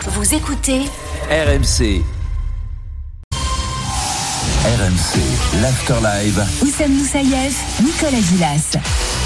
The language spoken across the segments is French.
Vous écoutez RMC. RMC, l'Afterlive. Oussem Moussaïef, Nicolas Gilas.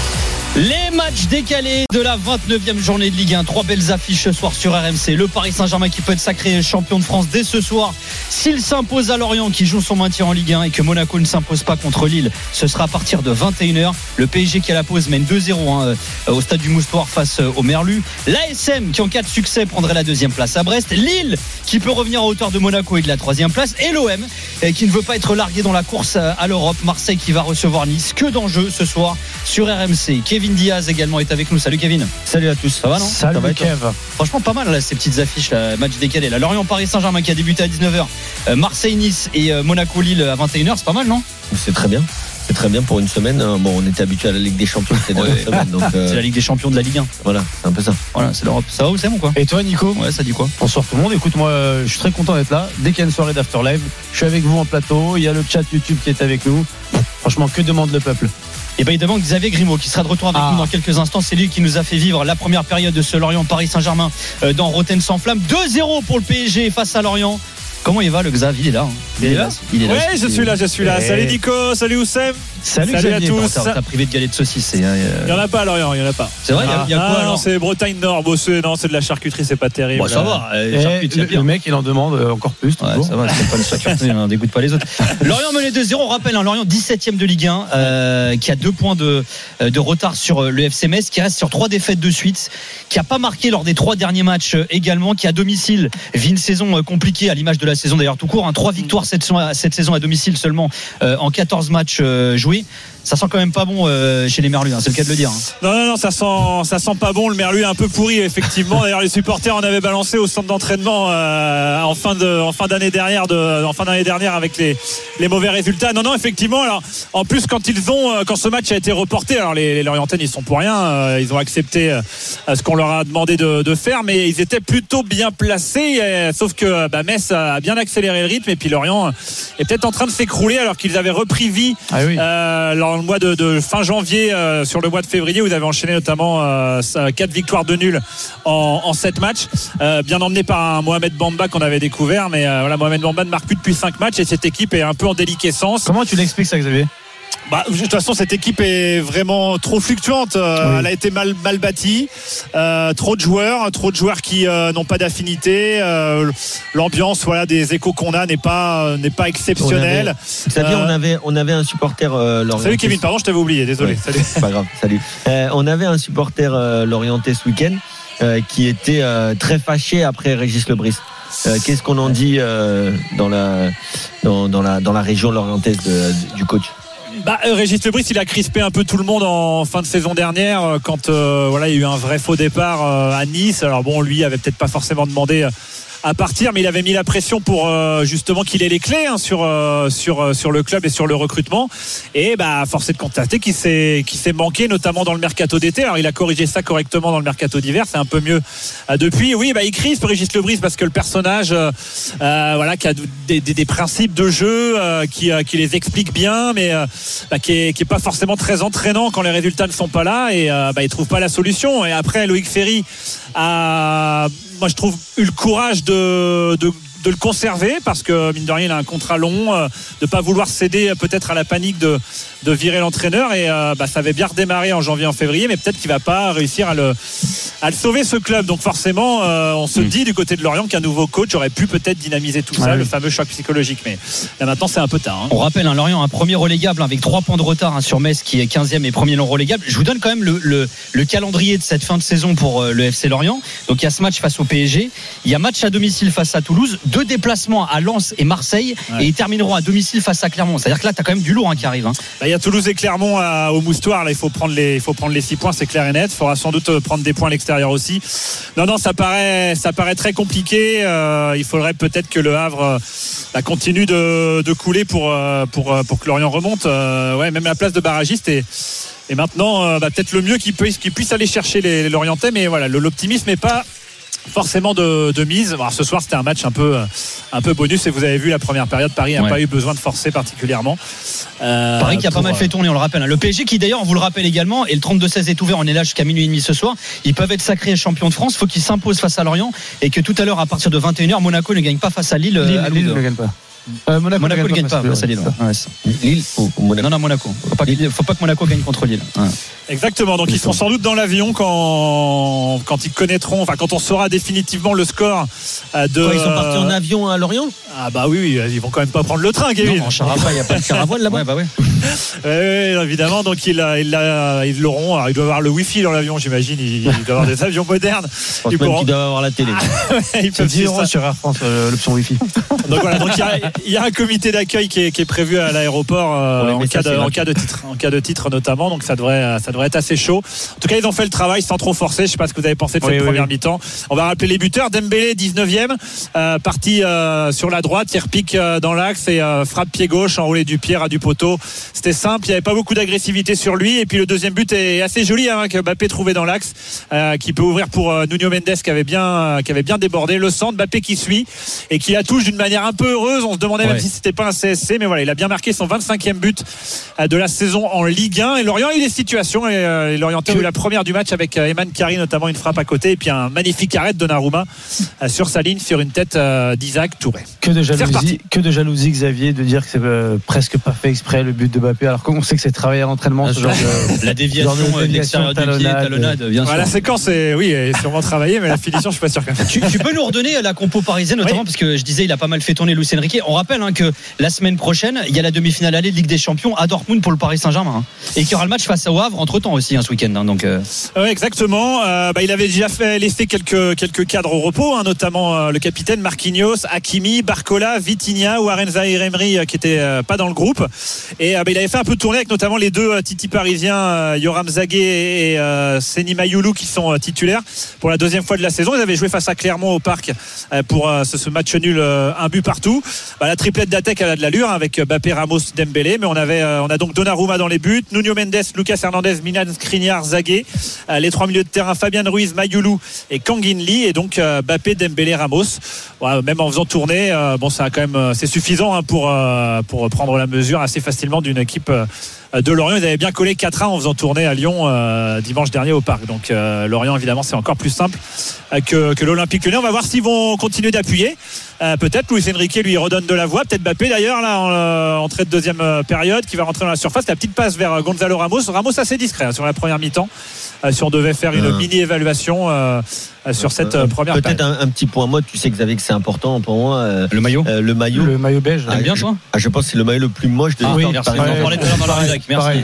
Les matchs décalés de la 29e journée de Ligue 1. 3 belles affiches ce soir sur RMC. Le Paris Saint-Germain qui peut être sacré champion de France dès ce soir. S'il s'impose à Lorient qui joue son maintien en Ligue 1 et que Monaco ne s'impose pas contre Lille, ce sera à partir de 21h. Le PSG qui à la pause mène 2-0 au stade du Moustoir face au Merlu. L'ASM qui en cas de succès prendrait la 2e place à Brest. Lille qui peut revenir à hauteur de Monaco et de la 3e place. Et l'OM qui ne veut pas être largué dans la course à l'Europe. Marseille qui va recevoir Nice. Que d'enjeux ce soir sur RMC. Kevin Diaz également est avec nous. Salut Kevin. Salut à tous. Ça va non? Salut ça va Kev. Franchement pas mal là, ces petites affiches là, match décalé. La Lorient Paris Saint-Germain qui a débuté à 19h. Marseille Nice et Monaco Lille à 21h, c'est pas mal non? C'est très bien. C'est très bien pour une semaine. Bon, on était habitué à la Ligue des Champions ces dernières semaines. Donc, c'est la Ligue des Champions de la Ligue 1. Voilà, c'est un peu ça. Voilà, c'est l'Europe. Ça va ou c'est bon quoi? Et toi Nico? Ouais, ça dit quoi? Bonsoir tout le monde. Écoute, moi je suis très content d'être là. Dès qu'il y a une soirée d'Afterlive, je suis avec vous en plateau. Il y a le chat YouTube qui est avec nous. Franchement, que demande le peuple? Et ben il demande Xavier Grimaud qui sera de retour avec nous dans quelques instants. C'est lui qui nous a fait vivre la première période de ce Lorient Paris Saint-Germain dans Rotten sans flamme. 2-0 pour le PSG face à Lorient. Comment il va le Xavier? Il est là hein. Il est là. Ouais, je suis là. Salut Nico, salut Oussem. Salut à Xavier. tous. T'as privé de galette de saucisse. Il n'y en a pas à Lorient, il n'y en a pas. C'est vrai, il y a quoi alors? Non, c'est Bretagne Nord. Bon, c'est de la charcuterie, c'est pas terrible. Bon, ça va. Le mec il en demande encore plus. Ouais, ça va, c'est pas une charcuterie, on dégoûte pas les autres. Lorient menait 2-0. On rappelle, Lorient 17e de Ligue 1, qui a 2 points de retard sur le FC Metz, qui reste sur 3 défaites de suite, qui a pas marqué lors des 3 derniers matchs également, qui à domicile vit une saison compliquée à l'image de la saison d'ailleurs tout court. 3 victoires cette saison à domicile seulement en 14 matchs joués. Ça sent quand même pas bon chez les Merlus, hein, c'est le cas de le dire. Non, ça sent pas bon. Le Merlu est un peu pourri effectivement. D'ailleurs, les supporters en avaient balancé au centre d'entraînement en fin d'année dernière avec les mauvais résultats. Non, effectivement. Alors, en plus, quand ce match a été reporté, alors les Lorientais ils sont pour rien. Ils ont accepté ce qu'on leur a demandé de faire, mais ils étaient plutôt bien placés. Sauf que Metz a bien accéléré le rythme et puis Lorient est peut-être en train de s'écrouler alors qu'ils avaient repris vie. Ah oui. Le mois de fin janvier sur le mois de février vous avez enchaîné notamment 4 victoires de nul en 7 matchs bien emmené par un Mohamed Bamba qu'on avait découvert mais Mohamed Bamba ne marque plus depuis 5 matchs et cette équipe est un peu en déliquescence. Comment tu l'expliques ça Xavier? De toute façon cette équipe est vraiment trop fluctuante. Elle a été mal bâtie, trop de joueurs qui n'ont pas d'affinité, l'ambiance des échos qu'on a n'est pas exceptionnelle. On avait un supporter lorientais. Salut Kevin, pardon je t'avais oublié, désolé. Oui, salut. C'est pas grave, salut. On avait un supporter lorientais ce week-end qui était très fâché après Régis Lebris. Qu'est-ce qu'on en dit dans la région lorientaise du coach? Régis Lebris il a crispé un peu tout le monde en fin de saison dernière quand il y a eu un vrai faux départ à Nice. Alors bon, lui avait peut-être pas forcément demandé à partir, mais il avait mis la pression pour justement qu'il ait les clés sur le club et sur le recrutement. Et force est de constater qu'il s'est manqué, notamment dans le mercato d'été. Alors il a corrigé ça correctement dans le mercato d'hiver, c'est un peu mieux depuis. Oui, il crispe Régis Lebris parce que le personnage qui a des principes de jeu qui les explique bien, mais qui est pas forcément très entraînant quand les résultats ne sont pas là et il trouve pas la solution. Et après Loïc Ferry moi je trouve eu le courage de le conserver parce que mine de rien il a un contrat long, de pas vouloir céder peut-être à la panique de virer l'entraîneur et ça avait bien redémarré en janvier en février, mais peut-être qu'il va pas réussir à le sauver ce club. Donc forcément on se dit du côté de Lorient qu'un nouveau coach aurait pu peut-être dynamiser tout ça, le fameux choc psychologique, mais là maintenant c'est un peu tard. On rappelle Lorient un premier relégable avec 3 points de retard sur Metz qui est 15e et premier non relégable. Je vous donne quand même le calendrier de cette fin de saison pour le FC Lorient. Donc il y a ce match face au PSG, il y a match à domicile face à Toulouse, 2 déplacements à Lens et Marseille et ils termineront à domicile face à Clermont. C'est-à-dire que là tu as quand même du lourd qui arrive. Il y a Toulouse et Clermont au Moustoir, là il faut prendre les 6 points, c'est clair et net. Il faudra sans doute prendre des points à l'extérieur aussi. Non, ça paraît très compliqué. Il faudrait peut-être que le Havre continue de couler pour que Lorient remonte. Même la place de barragiste et maintenant peut-être le mieux qu'il puisse aller chercher les Lorientais, mais voilà, l'optimisme n'est pas forcément de mise. Alors, ce soir, c'était un match un peu bonus, et vous avez vu la première période, Paris n'a pas eu besoin de forcer particulièrement. Paris qui a pas mal fait tourner, on le rappelle. Le PSG qui d'ailleurs, on vous le rappelle également, et le 32-16 est ouvert, on est là jusqu'à minuit et demi ce soir. Ils peuvent être sacrés champions de France, il faut qu'ils s'imposent face à Lorient, et que tout à l'heure, à partir de 21h, Monaco ne gagne pas face à Lille. Lille ne gagne pas. Monaco ne gagne pas face à Lille. Lille ou Monaco? Non, Monaco. Faut pas que Monaco gagne contre Lille. Exactement, donc ils seront sans doute dans l'avion quand ils connaîtront, enfin quand on saura définitivement le score de... Quand ils sont partis en avion à Lorient? Ah bah oui, ils vont quand même pas prendre le train, Kevin. Non, en char-à-voile, il n'y a pas de char-à-voile là-bas. Oui, évidemment, donc ils l'auront. Alors, il doit avoir le wifi dans l'avion, j'imagine. Il doit avoir des avions modernes. Je pense même qu'il doit avoir la télé. Ils peuvent 10 € sur Air France, l'option wifi. Donc voilà, donc il y a un comité d'accueil qui est prévu à l'aéroport en cas de titre notamment. Donc ça devrait être assez chaud. En tout cas, ils ont fait le travail sans trop forcer. Je sais pas ce que vous avez pensé de cette première mi-temps. On va rappeler les buteurs. Dembélé 19e, parti sur la droite, il repique dans l'axe et frappe pied gauche, enroulé du pied, ras du poteau. C'était simple, il n'y avait pas beaucoup d'agressivité sur lui. Et puis le deuxième but est assez joli, que Mbappé trouvait dans l'axe, qui peut ouvrir pour Nuno Mendes qui avait bien débordé. Le centre, Mbappé qui suit et qui la touche d'une manière un peu heureuse. On se demandait même si c'était pas un CSC, mais voilà, il a bien marqué son 25e but de la saison en Ligue 1. Et Lorient a eu des situations, et Lorient a eu la première du match avec Eman Kari, notamment une frappe à côté, et puis un magnifique arrêt de Donnarumma sur sa ligne sur une tête d'Isaac Touré. Que de jalousie, Xavier, de dire que c'est presque pas fait exprès le but de Mbappé, alors qu'on sait que c'est travaillé à l'entraînement, ce genre de... La déviation de l'extérieur du pied, talonnade, bien sûr. La séquence est sûrement travaillée, mais la finition, je suis pas sûr. Tu peux nous redonner la compo parisienne, notamment parce que je disais, il a pas mal fait tourner Luis Enrique. On rappelle que la semaine prochaine, il y a la demi-finale aller de Ligue des Champions à Dortmund pour le Paris Saint-Germain, et qu'il y aura le match face au Havre entre temps aussi ce week-end. Oui, exactement. Il avait déjà laissé quelques cadres au repos, notamment le capitaine Marquinhos, Hakimi, Barcola, Vitinha, Warren Zaïre-Emery qui était pas dans le groupe, et il avait fait un peu tourner avec notamment les deux Titi parisiens, Yoram Zagué et Seny Mayoulou, qui sont titulaires pour la deuxième fois de la saison. Ils avaient joué face à Clermont au Parc pour ce match nul, un but partout. La triplette d'attaque, elle a de l'allure avec Mbappé, Ramos, Dembélé, mais on a donc Donnarumma dans les buts, Nuno Mendes, Lucas Hernandez, Milan Skriniar, Zagué, les trois milieux de terrain, Fabian Ruiz, Mayoulou et Kangin Lee, et donc Mbappé, Dembélé, Ramos. Même en faisant tourner, ça a quand même, c'est suffisant pour prendre la mesure assez facilement d'une équipe de Lorient. Ils avaient bien collé 4-1 en faisant tourner à Lyon dimanche dernier au Parc. Donc Lorient, évidemment, c'est encore plus simple que l'Olympique Lyonnais. On va voir s'ils vont continuer d'appuyer. Peut-être Luis Enrique lui redonne de la voix. Peut-être Mbappé d'ailleurs là en entrée de deuxième période, qui va rentrer dans la surface. La petite passe vers Gonzalo Ramos. Ramos assez discret sur la première mi-temps. Si on devait faire une mini-évaluation sur cette première période. Peut-être un petit point mode. Tu sais, Xavier, que c'est important pour moi. Le maillot. Le maillot beige. T'aimes bien, toi? Je pense que c'est le maillot le plus moche de l'histoire. Merci. On parlait tout à l'heure dans la rédac. Merci.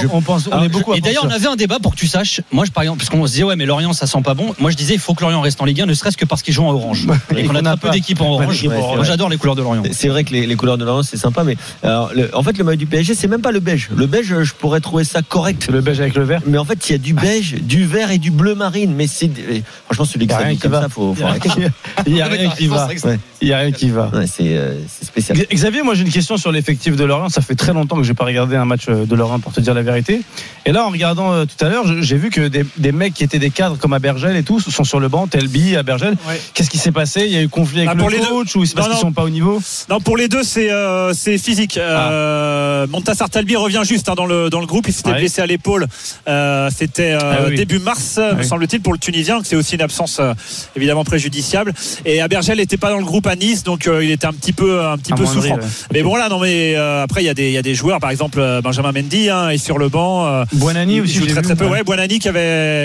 On est beaucoup. Et d'ailleurs, on avait un débat pour que tu saches. Moi, par exemple, parce qu'on se disait mais Lorient, ça sent pas bon. Moi, je disais, il faut que Lorient reste en Ligue 1, ne serait-ce que parce qu'ils jouent en orange. Et qu'on a très peu d'équipes en orange. Moi, j'adore les couleurs de Lorient. C'est vrai que les couleurs de Lorient, c'est sympa, mais en fait, le maillot du PSG, c'est même pas le beige. Le beige, je pourrais trouver ça correct. Le beige avec le vert. Mais en fait, il y a du beige, du vert et du bleu marine. Mais franchement, celui qui s'habille comme ça, faut arrêter. Il n'y a rien qui va. Il n'y a rien qui va. C'est spécial. Xavier, moi j'ai une question sur l'effectif de Lorient. Ça fait très longtemps que je n'ai pas regardé un match de Lorient, pour te dire la vérité. Et là, en regardant tout à l'heure, j'ai vu que des mecs qui étaient des cadres comme Abergel et tout sont sur le banc, Telby, Abergel. Ouais. Qu'est-ce qui s'est passé? Il y a eu conflit avec le coach ou c'est parce qu'ils ne sont pas au niveau? Non, pour les deux, c'est physique. Montassar Talbi revient juste dans le groupe. Il s'était blessé à l'épaule. C'était début mars, me semble-t-il, pour le Tunisien. C'est aussi une absence évidemment préjudiciable. Et Abergel n'était pas dans le groupe à Nice, donc il était un petit peu souffrant. Mais bon là, après il y a des joueurs, par exemple Benjamin Mendy est sur le banc. Buonani aussi, joue très peu. Buonani qui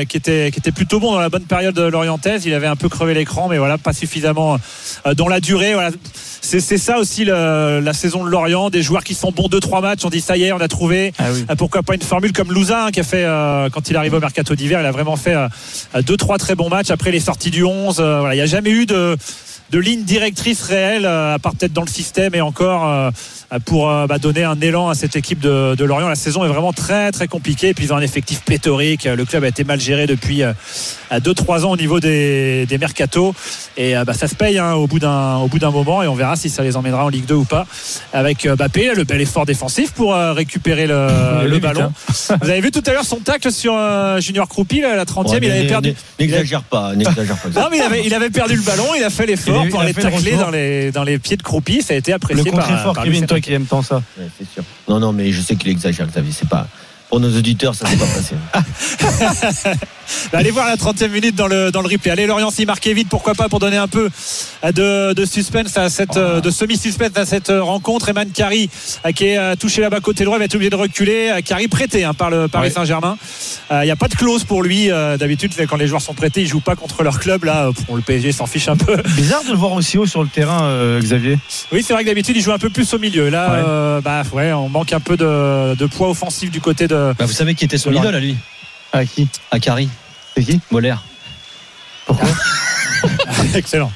était plutôt bon dans la bonne période lorientaise. Il avait un peu crevé l'écran, mais voilà, pas suffisamment dans la durée. Voilà. C'est ça aussi la saison de Lorient, des joueurs qui sont bons 2-3 matchs, on dit ça y est, on a trouvé. Pourquoi pas une formule comme Louza qui a fait quand il arrive au mercato d'hiver, il a vraiment fait 2-3 très bons matchs après les sorties du 11. Il n'y a jamais eu de ligne directrice réelle, à part peut-être dans le système et encore pour donner un élan à cette équipe de Lorient. La saison est vraiment très très compliquée et puis ils ont un effectif pléthorique. Le club a été mal géré depuis 2-3 ans au niveau des mercatos et ça se paye au bout d'un moment et on verra si ça les emmènera en Ligue 2 ou pas avec Mbappé, le bel effort défensif pour récupérer le ballon. Vous avez vu tout à l'heure son tacle sur Junior Kroupi, la 30e, il avait perdu. N'exagère pas. Non, mais il avait perdu le ballon, il a fait l'effort pour aller tacler dans les pieds de Kroupi, ça a été apprécié par Kevin, toi qui aime tant ça. Ouais, c'est sûr. Non, mais je sais qu'il exagère, Xavier. C'est pas. Pour nos auditeurs, ça s'est pas passé. Allez voir la 30e minute dans le replay. Allez, Lorient s'y marquait vite, pourquoi pas, pour donner un peu de suspense à de semi-suspense à cette rencontre. Eman Khari qui est touché là-bas côté droit, il va être obligé de reculer. Khari prêté par le Paris Saint-Germain. Il n'y a pas de clause pour lui. D'habitude, quand les joueurs sont prêtés, ils jouent pas contre leur club. Là, le PSG s'en fiche un peu. Bizarre de le voir aussi haut sur le terrain, Xavier. Oui, c'est vrai que d'habitude, il joue un peu plus au milieu. Là, on manque un peu de poids offensif du côté de. Vous savez qui était son idole à lui? À qui? À Khari. C'est qui? Moller. Pourquoi? Excellent.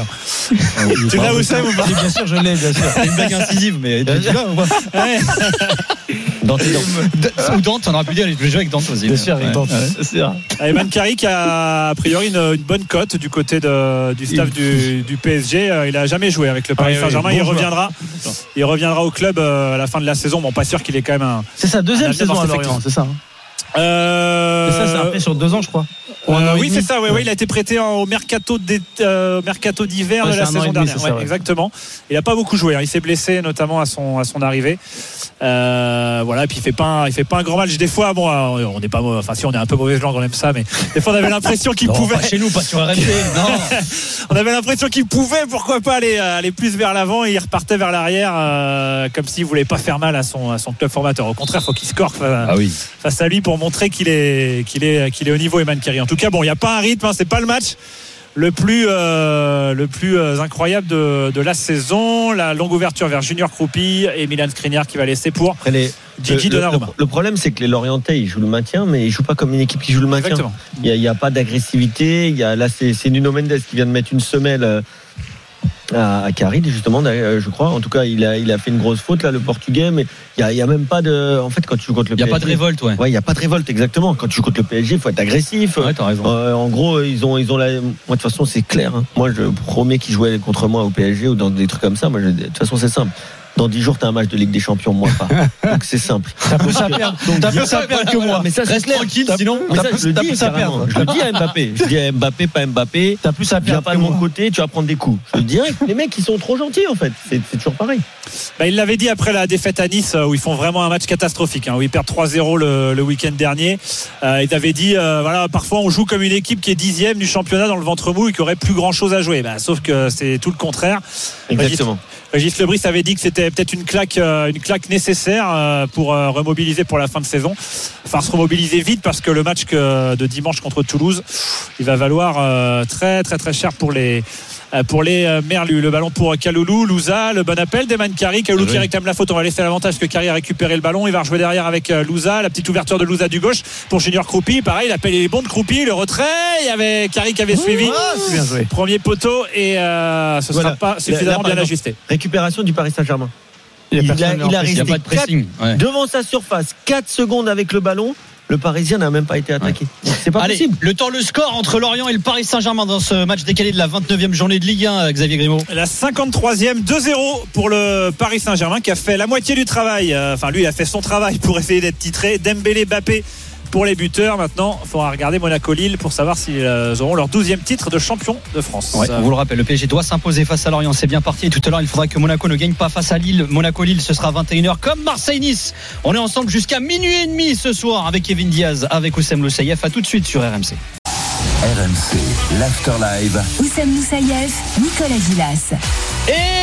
Tu l'as où ça ou pas? Bien sûr, je l'ai, bien sûr. C'est une blague incisive, mais tu l'as ou pas? Dante. Ou Dante, on aurait pu dire, il jouer avec Dante aussi. Bien sûr, avec Dante. Eman Khari qui a a priori une bonne cote du côté du staff du PSG. Il a jamais joué avec le Paris Saint-Germain. Il reviendra au club à la fin de la saison. Bon, pas sûr qu'il est quand même C'est sa deuxième saison à Lorient, c'est ça. C'est après sur 2 ans, je crois. Oui, c'est ça. Ouais, il a été prêté au mercato d'hiver de la saison dernière. Exactement. Il n'a pas beaucoup joué. Il s'est blessé notamment à son arrivée. Et puis il fait pas un grand match. Des fois, on n'est pas, si on est un peu mauvaise langue, on aime ça, mais des fois on avait l'impression qu'il pouvait. Pas chez nous, pas sur RMC. Non. On avait l'impression qu'il pouvait, pourquoi pas aller plus vers l'avant et il repartait vers l'arrière, comme s'il voulait pas faire mal à son club formateur. Au contraire, faut qu'il score face à lui pour montrer qu'il est au niveau, Eman Khari. En tout cas, il n'y a pas un rythme, c'est pas le match le plus incroyable de la saison. La longue ouverture vers Junior Kroupi et Milan Skriniar qui va laisser pour Gigi Donnarumma. Le problème, c'est que les Lorientais, ils jouent le maintien, mais ils jouent pas comme une équipe qui joue le maintien. Exactement. Il y a pas d'agressivité. Là, c'est Nuno Mendes qui vient de mettre une semelle à Khari, justement, je crois. En tout cas, il a fait une grosse faute là, le Portugais, mais il y a même pas de. En fait, quand tu joues contre le PSG, il y a pas de révolte, ouais. Ouais, il y a pas de révolte, exactement. Quand tu joues contre le PSG, il faut être agressif. Ouais, t'as raison. En gros, ils ont moi de toute façon, c'est clair. Hein. Moi, le premier qui jouait contre moi au PSG ou dans des trucs comme ça, de toute façon, c'est simple. Dans 10 jours, t'as un match de Ligue des Champions, moi pas. Donc c'est simple. T'as plus à perdre que moi. Mais ça, reste tranquille, sinon. Mais ça, je le dis, je le dis à Mbappé. Je dis à Mbappé, pas Mbappé. T'as plus à perdre. Viens pas de mon côté, tu vas prendre des coups. Je le dirais. Les mecs, ils sont trop gentils en fait. C'est toujours pareil. Il l'avait dit après la défaite à Nice où ils font vraiment un match catastrophique, où ils perdent 3-0 le week-end dernier. Ils avaient dit parfois on joue comme une équipe qui est 10e du championnat dans le ventre mou et qui aurait plus grand chose à jouer. Sauf que c'est tout le contraire. Exactement. Régis Lebris avait dit que c'était peut-être une claque nécessaire pour remobiliser pour la fin de saison. Enfin, se remobiliser vite parce que le match de dimanche contre Toulouse, il va valoir très très très cher pour les Merlus. Le ballon pour Kaloulou, Louza, le bon appel d'Eman Khari. Kaloulou qui réclame la faute, on va laisser l'avantage parce que Khari a récupéré le ballon, il va rejouer derrière avec Louza, la petite ouverture de Louza du gauche pour Junior Kroupi, pareil, l'appel est bon de Kroupi, le retrait, il y avait Khari qui avait suivi, c'est bien joué. Premier poteau et ce sera pas suffisamment bien ajusté. Récupération du Paris Saint-Germain. Il a resté devant sa surface 4 secondes avec le ballon. Le Parisien n'a même pas été attaqué. C'est pas possible. Le score entre Lorient et le Paris Saint-Germain dans ce match décalé de la 29e journée de Ligue 1, Xavier Grimaud. La 53e, 2-0 pour le Paris Saint-Germain qui a fait la moitié du travail. Lui, il a fait son travail pour essayer d'être titré. Dembélé, Mbappé pour les buteurs. Maintenant, il faudra regarder Monaco-Lille pour savoir s'ils auront leur 12e titre de champion de France. Ouais, on vous le rappelle, le PSG doit s'imposer face à Lorient. C'est bien parti. Et tout à l'heure, il faudra que Monaco ne gagne pas face à Lille. Monaco-Lille, ce sera 21h comme Marseille-Nice. On est ensemble jusqu'à minuit et demi ce soir avec Kevin Diaz, avec Oussem Loussaïef. À tout de suite sur RMC. RMC, l'Afterlive. Oussem Loussaïef, Nicolas Gilas. Et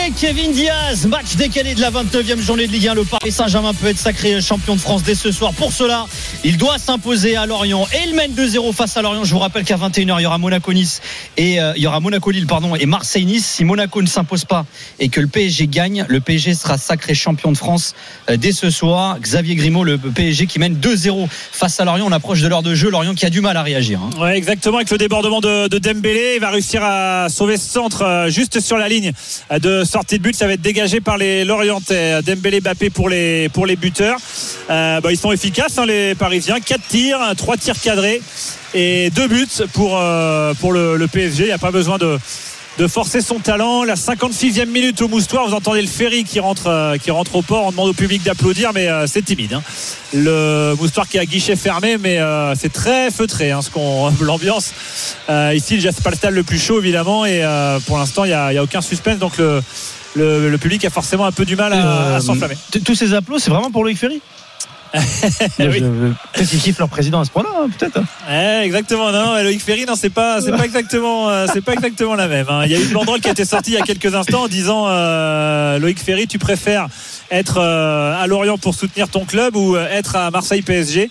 Kevin Diaz, match décalé de la 29e journée de Ligue 1. Le Paris Saint-Germain peut être sacré champion de France dès ce soir. Pour cela, il doit s'imposer à Lorient et il mène 2-0 face à Lorient. Je vous rappelle qu'à 21h, il y aura Monaco-Nice et il y aura Monaco-Lille et Marseille-Nice. Si Monaco ne s'impose pas et que le PSG gagne, le PSG sera sacré champion de France dès ce soir. Xavier Grimaud, le PSG qui mène 2-0 face à Lorient. On approche de l'heure de jeu. Lorient qui a du mal à réagir. Ouais, exactement, avec le débordement de Dembélé. Il va réussir à sauver ce centre juste sur la ligne de sortie de but. Ça va être dégagé par les Lorientais. Dembélé, Mbappé pour les buteurs. Ils sont efficaces, les Parisiens. 4 tirs, 3 tirs cadrés et 2 buts pour le PSG. Il n'y a pas besoin de forcer son talent. La 56e minute au Moustoir, vous entendez le ferry qui rentre au port. On demande au public d'applaudir, mais c'est timide. Le Moustoir qui a guichet fermé, mais c'est très feutré. L'ambiance ici, déjà c'est pas le stade le plus chaud évidemment, et pour l'instant il y a aucun suspense, donc le public a forcément un peu du mal à s'enflammer. Tous ces applaudissements, c'est vraiment pour Loïc Ferry. Oui. Peut-être qu'ils kiffent leur président à ce point-là, peut-être. Exactement. Non, Loïc Ferry, non, c'est pas exactement la même. Il y a une banderole qui a été sortie il y a quelques instants en disant Loïc Ferry, tu préfères être à Lorient pour soutenir ton club ou être à Marseille PSG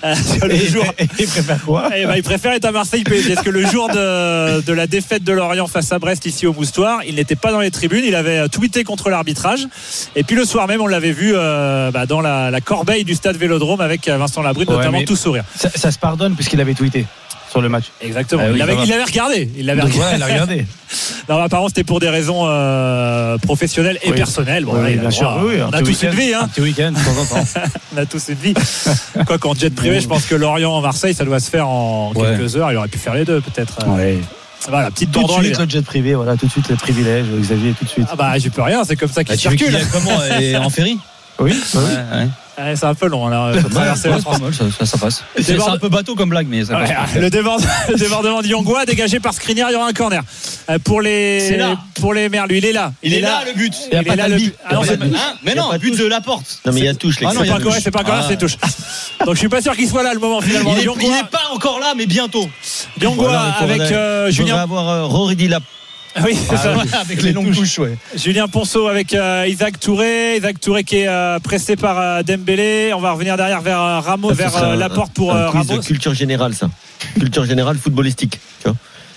Il préfère quoi? Il préfère être à Marseille PSG. Est-ce que le jour de la défaite de Lorient face à Brest ici au Moustoir, il n'était pas dans les tribunes, il avait tweeté contre l'arbitrage, et puis le soir même on l'avait vu dans la corbeille du stade Vélodrome avec Vincent Labrune, notamment tout sourire. Ça se pardonne puisqu'il avait tweeté sur le match. Exactement. Il l'avait regardé. Il l'a regardé. Non, apparemment c'était pour des raisons professionnelles et personnelles. Bien sûr. On a tous une vie. Un petit week-end de temps en temps. On a tous une vie. Quoi qu'en jet privé, je pense que Lorient-Marseille, ça doit se faire en quelques heures. Il aurait pu faire les deux peut-être. Voilà, petite tout de banderole. suite le jet privé, voilà, tout de suite le privilège, Xavier, tout de suite. J'y peux rien, c'est comme ça qu'il circule. Comment en ferry? Oui. C'est un peu long là. Ça passe. C'est un peu bateau comme blague, mais ça passe. Le débordement de Yongoua dégagé par Skriniar. Il y aura un corner pour les Merlus. Il est là. Il est là le but. Il est là le but. Mais non, but de Laporte. Non, mais il y a touche. C'est pas correct, c'est touche. Donc je suis pas sûr qu'il soit là le moment finalement. Il n'est pas encore là, mais bientôt. Yongoua avec Julien. Avoir Rory Dilap. Oui, c'est ça. Avec les longues touches, Julien Ponceau avec Isaac Touré qui est pressé par Dembélé. On va revenir derrière vers Ramos, vers Laporte pour Ramos. De culture générale, ça. Culture générale footballistique. Tu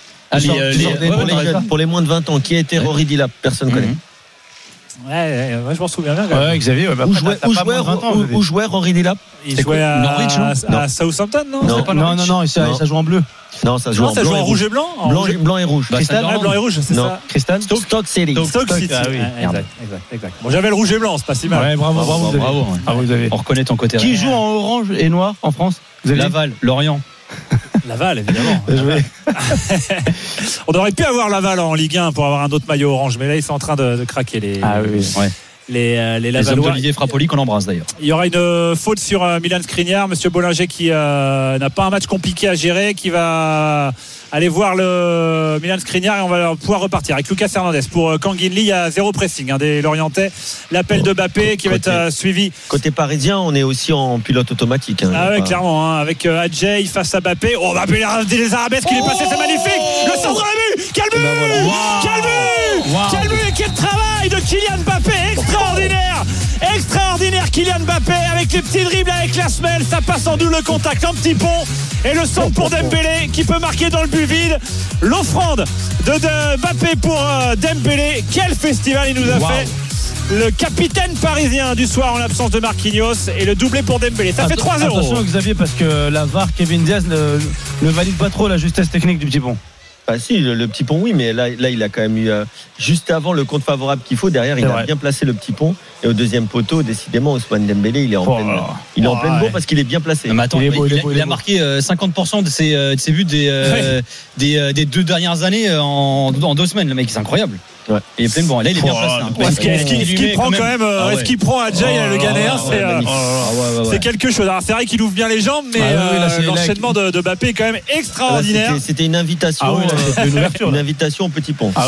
vois. Pour les moins de 20 ans, qui a été Rory Dilap? Personne ne connaît. Moi je m'en souviens bien. Xavier, où jouait Rory Dilap? Il jouait à Southampton, non? Non, ça joue en bleu. Non, ça joue en rouge et blanc. Blanc et rouge. Cristal, blanc et rouge, c'est ça. Cristal. Stoke City. Stoke City. Exact. Bon, j'avais le rouge et blanc, c'est pas si mal. Ouais, bravo. On reconnaît ton côté. Qui joue en orange et noir en France? Laval, Lorient. Laval, évidemment. On aurait pu avoir Laval en Ligue 1 pour avoir un autre maillot orange, mais là ils sont en train de craquer les. Les hommes d'Olivier Frappoli qu'on embrasse d'ailleurs. Il y aura une faute sur Milan Skriniar, monsieur Bollinger qui n'a pas un match compliqué à gérer, qui va aller voir le Milan Skriniar et on va pouvoir repartir avec Lucas Hernandez pour Kanguinli. Il y a 0 pressing des Lorientais. L'appel de Mbappé qui va être suivi. Côté parisien, on est aussi en pilote automatique. Clairement, avec Adjei face à Mbappé. Mbappé les arabesques, il est passé, c'est magnifique. Le centre à but. Quel but et quel travail de Kylian Mbappé. Extraordinaire Kylian Mbappé avec les petits dribbles avec la semelle, ça passe en double contact, un petit pont et le centre pour Dembélé qui peut marquer dans le but vide. L'offrande de Mbappé pour Dembélé, quel festival il nous a fait. Le capitaine parisien du soir en l'absence de Marquinhos et le doublé pour Dembélé. Ça fait 3-0. Attention Xavier, parce que la VAR, Kevin Diaz ne valide pas trop la justesse technique du petit pont. Si, le petit pont, oui, mais là il a quand même eu juste avant le compte favorable qu'il faut. Derrière, il a bien placé le petit pont. Et au deuxième poteau, décidément, Ousmane Dembélé, il est en pleine bourre parce qu'il est bien placé. Mais attends, il a marqué 50% de ses buts des 2 dernières années en 2 semaines. Le mec, c'est incroyable. Ouais. Il est plein de bon. Là, il est bien placé. Est-ce qu'il prend Adjei le Ghanéen? C'est quelque chose. Alors, c'est vrai qu'il ouvre bien les jambes, mais l'enchaînement de Mbappé est quand même extraordinaire. C'était une invitation. Une invitation au petit pont.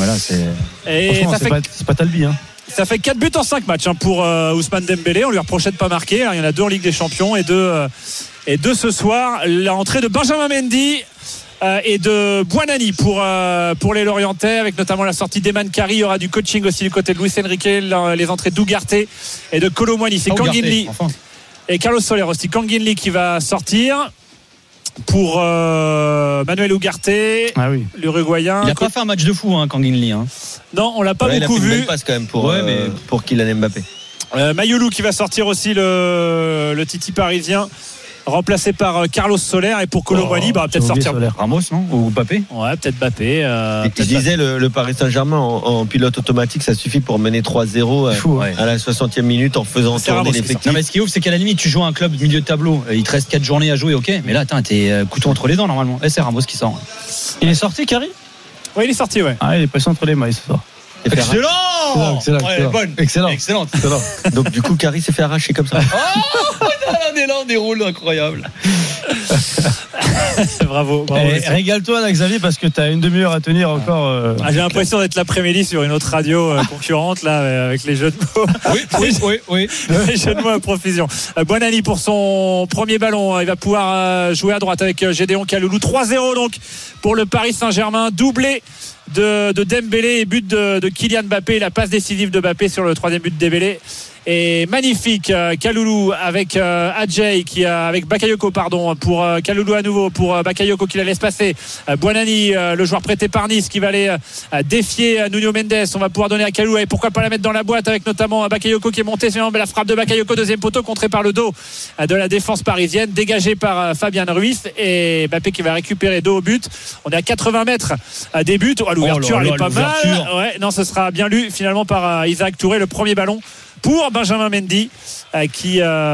C'est pas Talbi. Ça fait 4 buts en 5 matchs pour Ousmane Dembélé. On lui reprochait de pas marquer. Il y en a 2 en Ligue des Champions et 2 ce soir. L'entrée de Benjamin Mendy et de Buonanni pour les Lorientais, avec notamment la sortie d'Eman Kari. Il y aura du coaching aussi du côté de Luis Enrique, les entrées d'Ugarte et de Kolo Muani. C'est Kanginli et Carlos Soler aussi. Kanginli qui va sortir pour Manuel Ugarte, l'Uruguayen. Il n'a pas fait un match de fou, Kanginli. Non, on l'a pas beaucoup vu. Il a fait une belle passe quand même pour Kylian Mbappé. Mayoulou qui va sortir aussi, le Titi parisien, remplacé par Carlos Soler. Et pour Kolo Muani, peut-être sortir Ramos, non, ou Mbappé. Ouais, peut-être Mbappé. Je disais, le Paris Saint-Germain en pilote automatique, ça suffit pour mener 3-0 à la 60e minute en faisant tourner l'effectif. Non, mais ce qui est ouf, c'est qu'à la limite, tu joues à un club milieu de tableau, il te reste 4 journées à jouer, ok, mais là, t'es couteau entre les dents normalement. Et c'est Ramos qui sort. Il est sorti, Kari ? Oui, il est sorti, ouais. Il est passé entre les mailles ce soir. Excellent. Donc du coup Kari s'est fait arracher comme ça. On déroule incroyable. Bravo. Régale-toi là, Xavier, parce que tu as une demi-heure à tenir encore. J'ai l'impression d'être l'après-midi sur une autre radio concurrente là, avec les jeux de mots. Oui. Les jeux de mots à profusion. Buonanni pour son premier ballon, il va pouvoir jouer à droite avec Gédéon Kaloulou. 3-0 donc pour le Paris Saint-Germain, doublé de Dembélé et but de Kylian Mbappé, la passe décisive de Mbappé sur le troisième but de Dembélé. Et magnifique Kaloulou avec Adjei avec Bakayoko pour Kaloulou à nouveau pour Bakayoko qui la laisse passer. Buonanni, le joueur prêté par Nice, qui va aller défier Nuno Mendes. On va pouvoir donner à Kaloulou, et pourquoi pas la mettre dans la boîte avec notamment Bakayoko qui est monté. C'est la frappe de Bakayoko, deuxième poteau, contré par le dos de la défense parisienne, dégagé par Fabien Ruiz, et Mbappé qui va récupérer dos au but. On est à 80 mètres des buts. L'ouverture elle est pas mal. Ouais, non, ce sera bien lu finalement par Isaac Touré. Le premier ballon pour Benjamin Mendy, qui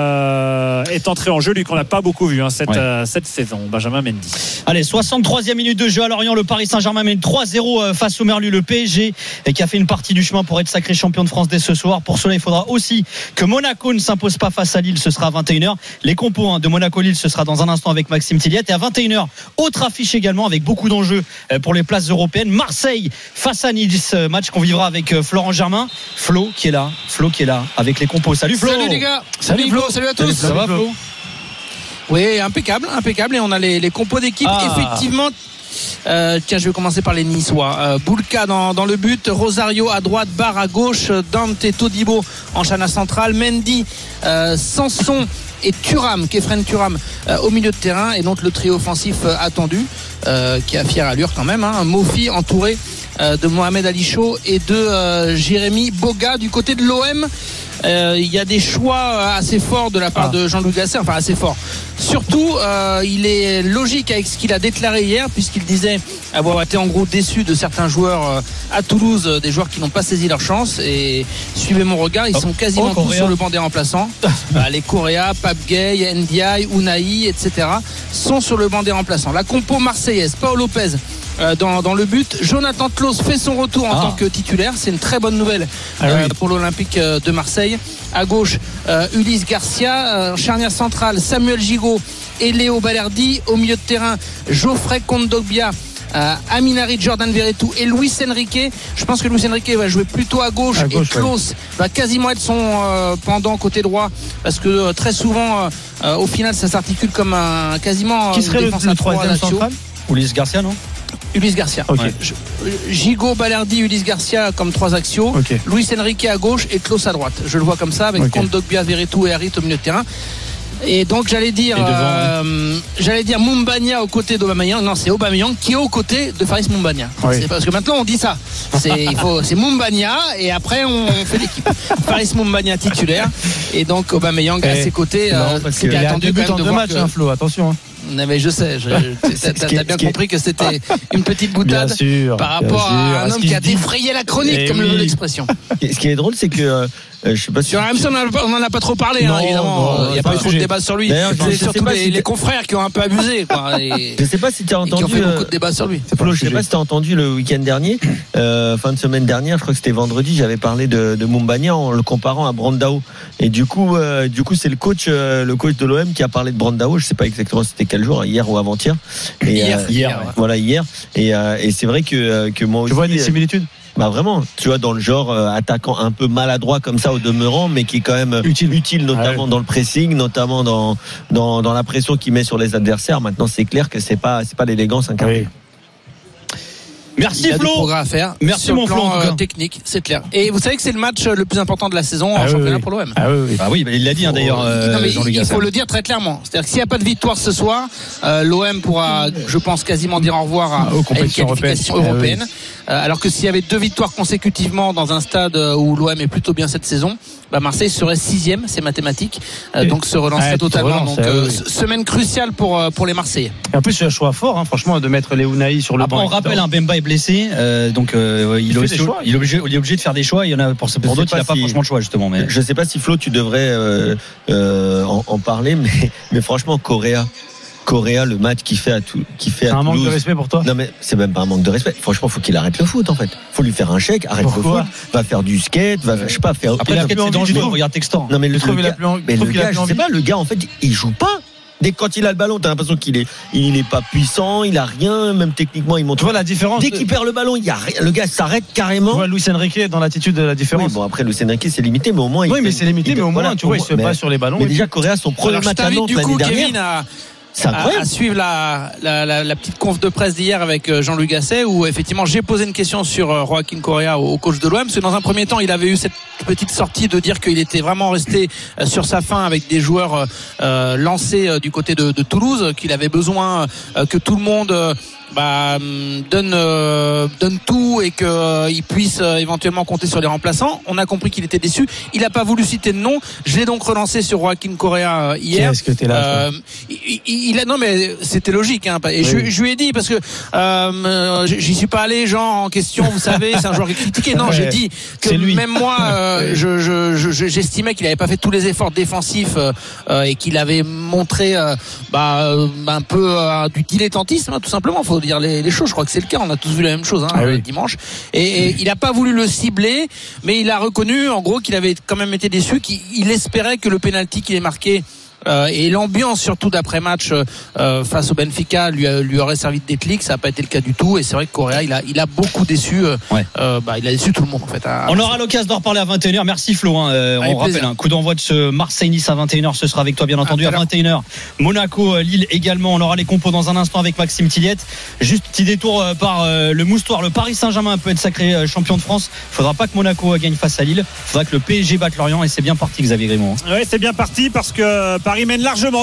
est entré en jeu, lui qu'on n'a pas beaucoup vu cette saison. Benjamin Mendy. Allez, 63e minute de jeu à Lorient. Le Paris Saint-Germain mène 3-0 face au Merlu. Le PSG qui a fait une partie du chemin pour être sacré champion de France dès ce soir. Pour cela, il faudra aussi que Monaco ne s'impose pas face à Lille. Ce sera à 21h. Les compos de Monaco-Lille, ce sera dans un instant avec Maxime Tilliette. Et à 21h, autre affiche également avec beaucoup d'enjeux pour les places européennes. Marseille face à Nice, match qu'on vivra avec Florent Germain. Flo qui est là avec les compos. Salut Flo. Salut les gars. Salut Flo. Salut à tous. Ça va Flo? Oui, impeccable. Et on a les compos d'équipe. Effectivement. Tiens, je vais commencer par les Niçois. Boulka dans le but, Rosario à droite, Barre à gauche, Dante et Todibo en charnière centrale, Mendy, Sanson et Kefren Thuram au milieu de terrain, et donc le trio offensif attendu qui a fière allure quand même, Mofi entouré de Mohamed Ali Chaud et de Jérémy Boga. Du côté de l'OM, il y a des choix assez forts de la part de Jean-Louis Gasset, enfin assez forts. Surtout, il est logique avec ce qu'il a déclaré hier, puisqu'il disait avoir été en gros déçu de certains joueurs à Toulouse, des joueurs qui n'ont pas saisi leur chance. Et suivez mon regard, ils sont quasiment tous sur le banc des remplaçants. Les Correa, Pape Gueye, Ndiaye, Unai, etc. sont sur le banc des remplaçants. La compo marseillaise, Paul Lopez dans le but, Jonathan Claus fait son retour en tant que titulaire. C'est une très bonne nouvelle pour l'Olympique de Marseille. À gauche, Ulysse Garcia, charnière centrale, Samuel Gigot et Léo Balerdi. Au milieu de terrain, Geoffrey Kondogbia, Aminari, Jordan Verretou et Luis Enrique. Je pense que Luis Enrique va jouer plutôt à gauche et Klaus va quasiment être son pendant côté droit, parce que très souvent au final ça s'articule comme un quasiment. Qui serait le troisième central? Ulysse Garcia, non? Ulysse Garcia. Gigot, Balerdi, Ulysse Garcia comme trois axiaux. Luis Enrique à gauche et Klaus à droite. Je le vois comme ça, avec Kondogbia, Verretou et Harit au milieu de terrain. Et donc j'allais dire Moumbagna aux côtés d'Aubameyang. Non, c'est Aubameyang qui est aux côtés de Faris Moumbagna. C'est parce que maintenant on dit ça. C'est Moumbagna et après on fait l'équipe. Faris Moumbagna titulaire et donc Aubameyang à ses côtés. C'était attendu quand même de voir match, Flo. Attention. Mais je sais, t'as bien compris que c'était une petite boutade par rapport à un homme qui a défrayé la chronique, comme le veut l'expression. Ce qui est drôle, c'est que je sais pas si sur RMC on n'en a pas trop parlé, évidemment. Il n'y a pas eu trop de débat sur lui. C'est surtout les confrères qui ont un peu abusé, je sais pas si tu as entendu. Qui ont fait beaucoup de débats sur lui. Je sais pas si tu as entendu le week-end dernier, fin de semaine dernière, je crois que c'était vendredi, j'avais parlé de Moumbagna en le comparant à Brandao. Et du coup, c'est le coach de l'OM qui a parlé de Brandao. Je sais pas exactement c'était quel jour, hier ou avant-hier. Hier. Voilà, hier. Et c'est vrai que moi aussi. Tu vois des similitudes? Bah vraiment, tu vois, dans le genre attaquant un peu maladroit comme ça au demeurant, mais qui est quand même utile notamment dans le pressing, notamment dans la pression qu'il met sur les adversaires. Maintenant, c'est clair que c'est pas l'élégance incarnée. Oui. Merci il y a Flo. du progrès à faire. Merci sur mon le Flo, en tout plan cas. technique, c'est clair. Et vous savez que c'est le match le plus important de la saison en championnat pour l'OM. Ah oui. Ah oui, il l'a dit d'ailleurs. Non, mais Jean-Luc il Gasset. faut le dire très clairement. C'est-à-dire que s'il n'y a pas de victoire ce soir, l'OM pourra, je pense, quasiment dire au revoir à une compétitions qualification européennes. européenne. Alors que s'il y avait 2 victoires consécutivement dans un stade où l'OM est plutôt bien cette saison, Marseille serait 6e, c'est mathématique, donc se relancerait totalement. Donc semaine cruciale pour les Marseillais. Et en plus, c'est un choix fort, franchement, de mettre les Unai sur le Après, banc. on rappelle, Bemba est blessé, donc il est obligé de faire des choix. Il y en a pour d'autres, il n'a pas franchement le choix justement. Mais je sais pas si Flo, tu devrais en parler, mais franchement, Correa, le match qu'il fait à Toulouse. C'est un manque de respect pour toi? Non, mais c'est même pas un manque de respect. Franchement, faut qu'il arrête le foot, en fait. Faut lui faire un chèque, arrête le foot, va faire du skate, je sais pas, faire. Après, le skate, c'est dangereux, regarde Textor. Non, mais le gars, je sais pas, le gars, en fait, il joue pas. Dès que quand il a le ballon, t'as l'impression qu'il est pas puissant, il a rien, même techniquement, il montre. Tu vois la différence? Dès qu'il perd le ballon, il y a rien. Le gars s'arrête carrément. Tu vois Luis Enrique dans l'attitude de la différence. Oui, bon, après, Luis Enrique, c'est limité, mais au moins. Oui, mais c'est limité, mais au moins, tu vois, il se bat sur les ballons. Mais déjà, Correa, son premier match à Nantes l'année dernière. À suivre la petite conf de presse d'hier avec Jean-Luc Gasset où effectivement j'ai posé une question sur Joaquín Correa au coach de l'OM, parce que dans un premier temps il avait eu cette petite sortie de dire qu'il était vraiment resté sur sa faim avec des joueurs lancés du côté de Toulouse, qu'il avait besoin que tout le monde donne tout et qu'il puisse éventuellement compter sur les remplaçants. On a compris qu'il était déçu. Il n'a pas voulu citer de nom. Je l'ai donc relancé sur Joaquín Correa hier. Qu'est-ce que t'es là non mais c'était logique. Et je lui ai dit parce que j'y suis pas allé genre en question. Vous savez, c'est un joueur qui est critiqué. Non, j'ai dit que même moi, j'estimais qu'il n'avait pas fait tous les efforts défensifs et qu'il avait montré un peu du dilettantisme, tout simplement. Faut dire les choses. Je crois que c'est le cas. On a tous vu la même chose dimanche. Et il n'a pas voulu le cibler, mais il a reconnu en gros qu'il avait quand même été déçu, qu'il espérait que le penalty qu'il ait marqué et l'ambiance surtout d'après-match face au Benfica lui aurait servi de déclic. Ça n'a pas été le cas du tout, et c'est vrai que Correa il a beaucoup déçu. Il a déçu tout le monde en fait. On aura l'occasion d'en reparler à 21h. Merci Flo. On rappelle un coup d'envoi de ce Marseille-Nice à 21h. Ce sera avec toi bien entendu à 21h. Monaco-Lille également. On aura les compos dans un instant avec Maxime Tilliette. Juste petit détour par le moustoir. Le Paris Saint-Germain peut être sacré champion de France. Faudra pas que Monaco gagne face à Lille. Faudra que le PSG batte Lorient, et c'est bien parti, Xavier Grimont. Oui, c'est bien parti parce que Paris mène largement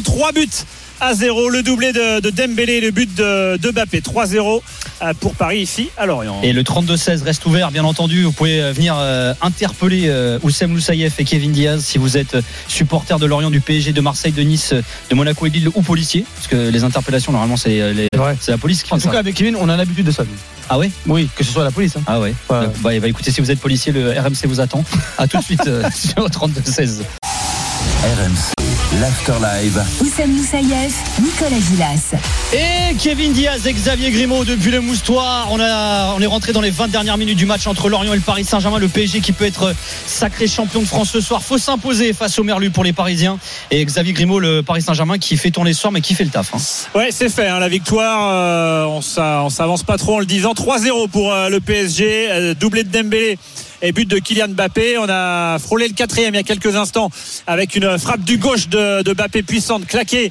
3-0, le doublé de Dembélé, le but de Mbappé. 3-0 pour Paris ici à Lorient. Et le 32-16 reste ouvert bien entendu. Vous pouvez venir interpeller Oussem Loussaïef et Kevin Diaz si vous êtes supporter de Lorient, du PSG, de Marseille, de Nice, de Monaco et Lille, ou policier, parce que les interpellations normalement c'est la police qui fait ça. En tout cas avec Kevin on a l'habitude de ça. Ah ouais? Oui, que ce soit la police. Ah ouais. Écoutez, si vous êtes policier, le RMC vous attend. À tout de suite sur 32-16. RMC, l'After Live. Oussem Loussaïef, Nicolas Gilas. Et Kevin Diaz et Xavier Grimaud depuis le moustoir. On est rentré dans les 20 dernières minutes du match entre Lorient et le Paris Saint-Germain. Le PSG qui peut être sacré champion de France ce soir. Faut s'imposer face au Merlu pour les Parisiens. Et Xavier Grimaud, le Paris Saint-Germain qui fait tourner le soir mais qui fait le taf. Ouais, c'est fait. La victoire, on s'avance pas trop en le disant. 3-0 pour le PSG, doublé de Dembélé et but de Kylian Mbappé. On a frôlé le 4e il y a quelques instants avec une frappe du gauche de Mbappé puissante, claquée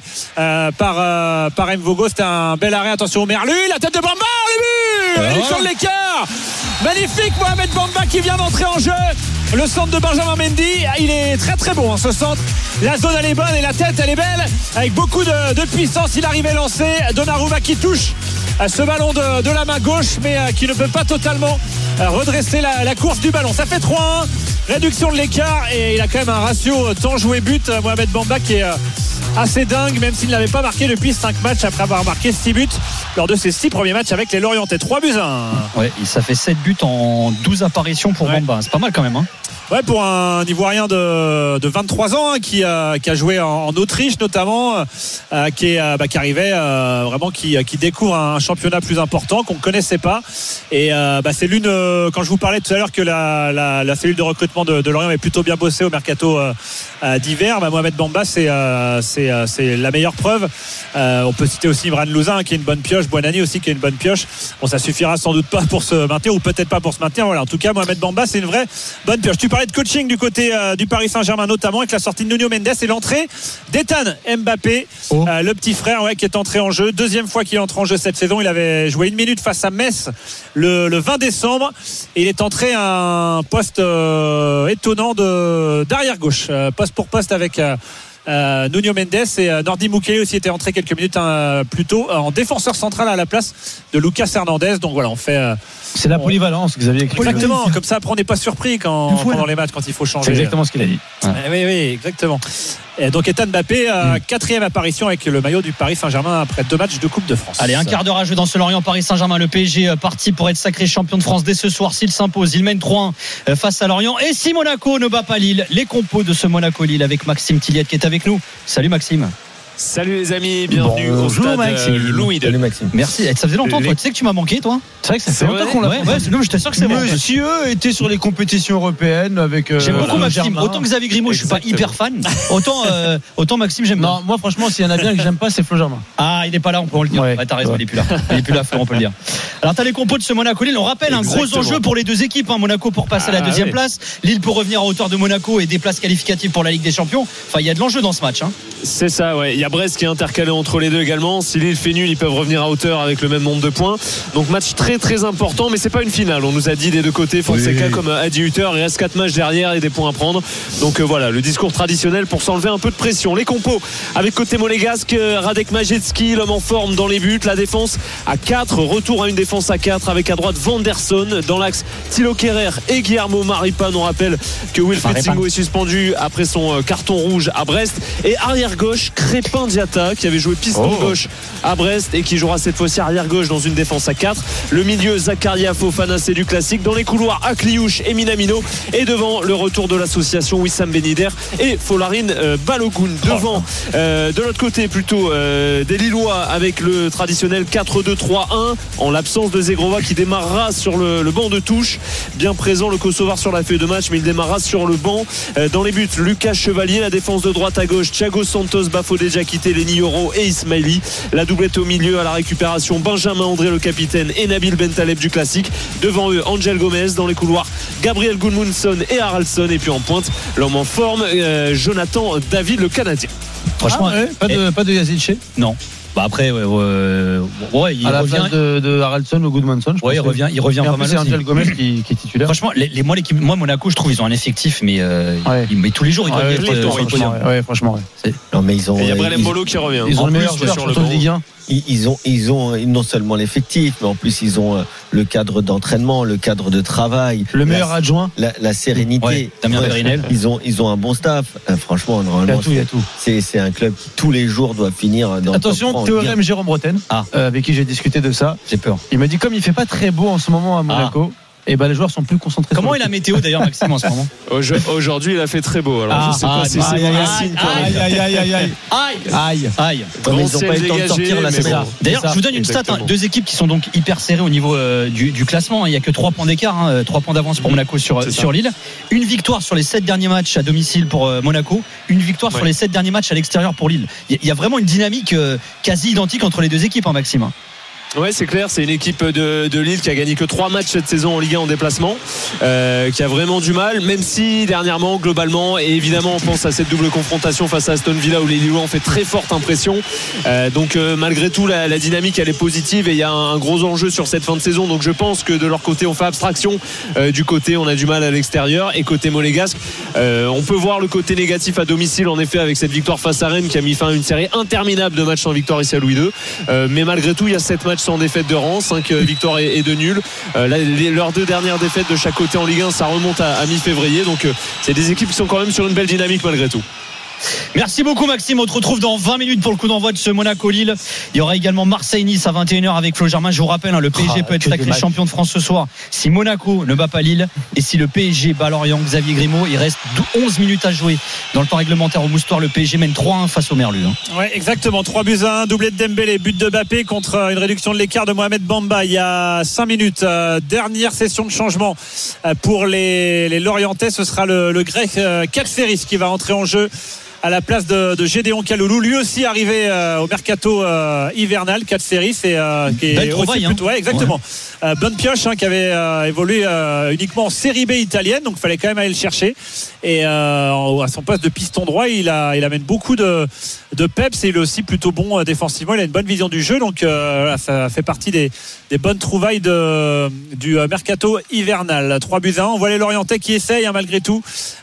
par Mvogo. C'était un bel arrêt. Attention au Merlu, la tête de Bamba, le but, réduction de l'écart, magnifique. Mohamed Bamba qui vient d'entrer en jeu. Le centre de Benjamin Mendy, il est très très bon ce centre. La zone elle est bonne et la tête elle est belle, avec beaucoup de puissance. Il arrive à lancer. Donnarumma qui touche ce ballon de la main gauche, mais qui ne peut pas totalement redresser la course du ballon. Ça fait 3-1, réduction de l'écart, et il a quand même un ratio temps joué but, Mohamed Bamba, qui est assez dingue, même s'il n'avait pas marqué depuis 5 matchs après avoir marqué 6 buts lors de ses 6 premiers matchs avec les Lorientais. 3-1. Ouais, ça fait 7 buts en 12 apparitions pour Bamba. C'est pas mal quand même. Ouais, pour un Ivoirien de 23 ans qui a joué en Autriche notamment, qui arrivait vraiment qui découvre un championnat plus important qu'on ne connaissait pas. Et c'est l'une, quand je vous parlais tout à l'heure que la cellule de recrutement de Lorient avait plutôt bien bossé au mercato d'hiver, Mohamed Bamba c'est la meilleure preuve. On peut citer aussi Imran Louzin qui est une bonne pioche, Buonani aussi qui est une bonne pioche. Bon, ça suffira sans doute pas pour se maintenir, ou peut-être pas pour se maintenir. Voilà, en tout cas Mohamed Bamba c'est une vraie bonne pioche. Tu parlais de coaching du côté du Paris Saint-Germain notamment, avec la sortie de Nuno Mendes et l'entrée d'Ethan Mbappé, le petit frère qui est entré en jeu, deuxième fois qu'il entre en jeu cette saison. Il avait joué 1 minute face à Metz le 20 décembre et il est entré à un poste étonnant d'arrière gauche, poste pour poste avec Nuno Mendes, et Nordi Mukele aussi était entré quelques minutes plus tôt en défenseur central à la place de Lucas Hernandez. Donc voilà, on fait c'est la polyvalence, Xavier. Exactement, comme ça après on n'est pas surpris pendant les matchs quand il faut changer. C'est exactement ce qu'il a dit. Oui, exactement. Et donc Ethan Mbappé, 4e apparition avec le maillot du Paris Saint-Germain après 2 matchs de Coupe de France. Allez, un quart d'heure à jouer dans ce Lorient Paris Saint-Germain. Le PSG parti pour être sacré champion de France dès ce soir s'il s'impose. Il mène 3-1 face à Lorient. Et si Monaco ne bat pas Lille, les compos de ce Monaco-Lille avec Maxime Tilliette qui est avec nous. Salut Maxime. Salut les amis, bienvenue au stade Louis II. Salut Maxime. Merci. Ça faisait longtemps, toi. Tu sais que tu m'as manqué, toi. C'est vrai que ça fait longtemps qu'on l'a. Non, mais je t'assure que c'est vrai. Si eux étaient sur les compétitions européennes avec. J'aime beaucoup Maxime. Autant que Xavier Grimaud, je suis pas hyper fan. Autant Maxime, j'aime bien. Non, moi franchement, s'il y en a bien que j'aime pas, c'est Flo Germain. Ah, il n'est pas là, on peut le dire. Ouais, t'as raison, il est plus là. Il est plus là, Flo, on peut le dire. Alors, t'as les compos de ce Monaco-Lille. On rappelle un gros enjeu pour les deux équipes. Monaco pour passer à la deuxième place. Lille pour revenir à hauteur de Monaco et des places qualificatives pour la Ligue des Champions. Enfin, il y a de l'enjeu dans ce match. C'est ça, ouais. Il y a Brest qui est intercalé entre les deux également. Si Lille fait nul, ils peuvent revenir à hauteur avec le même nombre de points. Donc match très très important, mais c'est pas une finale. On nous a dit des deux côtés, Fonseca comme Adi Hutter, il reste 4 matchs derrière et des points à prendre. Donc voilà, le discours traditionnel pour s'enlever un peu de pression. Les compos avec côté monégasque, Radek Majecki, l'homme en forme dans les buts, la défense à 4, retour à une défense à 4 avec à droite Vanderson, dans l'axe Thilo Kehrer et Guillermo Maripan. On rappelle que Wilfried Singo est suspendu après son carton rouge à Brest, et arrière gauche Crépin Diatta qui avait joué piston gauche à Brest et qui jouera cette fois-ci arrière gauche dans une défense à 4. Le milieu Zakaria Fofana, c'est du classique. Dans les couloirs Akliouche et Minamino, et devant le retour de l'association Wissam Ben Yedder et Folarin Balogun. Devant de l'autre côté plutôt des Lillois avec le traditionnel 4-2-3-1 en l'absence de Zegrova qui démarrera sur le banc de touche. Bien présent le Kosovar sur la feuille de match, mais il démarrera sur le banc. Dans les buts, Lucas Chevalier, la défense de droite à gauche, Thiago Santos, Bafodé Diakité, Lenny Yoro et Ismaili. La doublette au milieu à la récupération, Benjamin André le capitaine et Nabil Bentaleb du classique. Devant eux, Angel Gomez. Dans les couloirs, Gabriel Gudmundsson et Haraldsson. Et puis en pointe, l'homme en forme, Jonathan David le Canadien. Franchement, pas de Yazidche. Non. Après, il à la place de Haraldsson ou Gudmundsson. Il revient pas mal. C'est Angel Gomez qui est titulaire. Franchement, moi Monaco, je trouve ils ont un effectif, mais tous les jours ils doivent être. Ouais, franchement. Non, mais ils ont. Il y a Brelem Bolo qui revient. Ils ont le meilleur joueur sur le Ligue 1. Ils ont non seulement l'effectif, mais en plus ils ont le cadre d'entraînement, le cadre de travail, le meilleur adjoint, la sérénité. Damien Berinel. Ils ont un bon staff. Franchement, normalement, il y a tout. C'est un club qui tous les jours doit finir dans. Attention, théorème Jérôme Bretagne, avec qui j'ai discuté de ça. J'ai peur. Il m'a dit comme il fait pas très beau en ce moment à Monaco. Et les joueurs sont plus concentrés. Comment est la météo d'ailleurs, Maxime, en ce moment? Aujourd'hui, il a fait très beau. Alors je sais pas si c'est un signe pour Aïe. Comme ils n'ont pas eu le temps de sortir la saison. D'ailleurs, je vous donne une stat. Deux équipes qui sont donc hyper serrées au niveau du classement. Il n'y a que 3 points d'écart, 3 points d'avance pour Monaco sur Lille. Une victoire sur les 7 derniers matchs à domicile pour Monaco. Une victoire sur les 7 derniers matchs à l'extérieur pour Lille. Il y a vraiment une dynamique quasi identique entre les deux équipes, Maxime. Ouais, c'est clair, c'est une équipe de Lille qui a gagné que 3 matchs cette saison en Ligue 1 en déplacement, qui a vraiment du mal, même si dernièrement, globalement, et évidemment on pense à cette double confrontation face à Aston Villa où les Lillois ont fait très forte impression, donc malgré tout la dynamique elle est positive et il y a un gros enjeu sur cette fin de saison, donc je pense que de leur côté on fait abstraction, du côté on a du mal à l'extérieur, et côté monégasque on peut voir le côté négatif à domicile en effet avec cette victoire face à Rennes qui a mis fin à une série interminable de matchs sans victoire ici à Louis II, mais malgré tout il y a 7 matchs sans défaite de rang, 5 victoires et 2 nuls. Leurs 2 dernières défaites de chaque côté en Ligue 1, ça remonte à mi-février. Donc c'est des équipes qui sont quand même sur une belle dynamique malgré tout. Merci beaucoup Maxime, on te retrouve dans 20 minutes pour le coup d'envoi de ce Monaco-Lille. Il y aura également Marseille-Nice à 21h avec Flo Germain. Je vous rappelle, le PSG peut être sacré champion de France ce soir si Monaco ne bat pas Lille et si le PSG bat Lorient. Xavier Grimaud, il reste 11 minutes à jouer dans le temps réglementaire au Moustoir. Le PSG mène 3-1 face au Merlu. Ouais, exactement, 3-1, doublé de Dembélé, but de Mbappé contre une réduction de l'écart de Mohamed Bamba il y a 5 minutes. Dernière session de changement pour les Lorientais, ce sera le grec Katseris qui va entrer en jeu à la place de Gédéon Kaloulou, lui aussi arrivé au mercato hivernal, 4 séries, qui est aussi plutôt, ouais, exactement. Ouais. Bonne pioche, qui avait évolué uniquement en série B italienne, donc il fallait quand même aller le chercher. Et à son poste de piston droit, il amène beaucoup de peps et il est aussi plutôt bon défensivement. Il a une bonne vision du jeu, donc ça fait partie des bonnes trouvailles du mercato hivernal. 3-1. On voit les Lorientais qui essayent malgré tout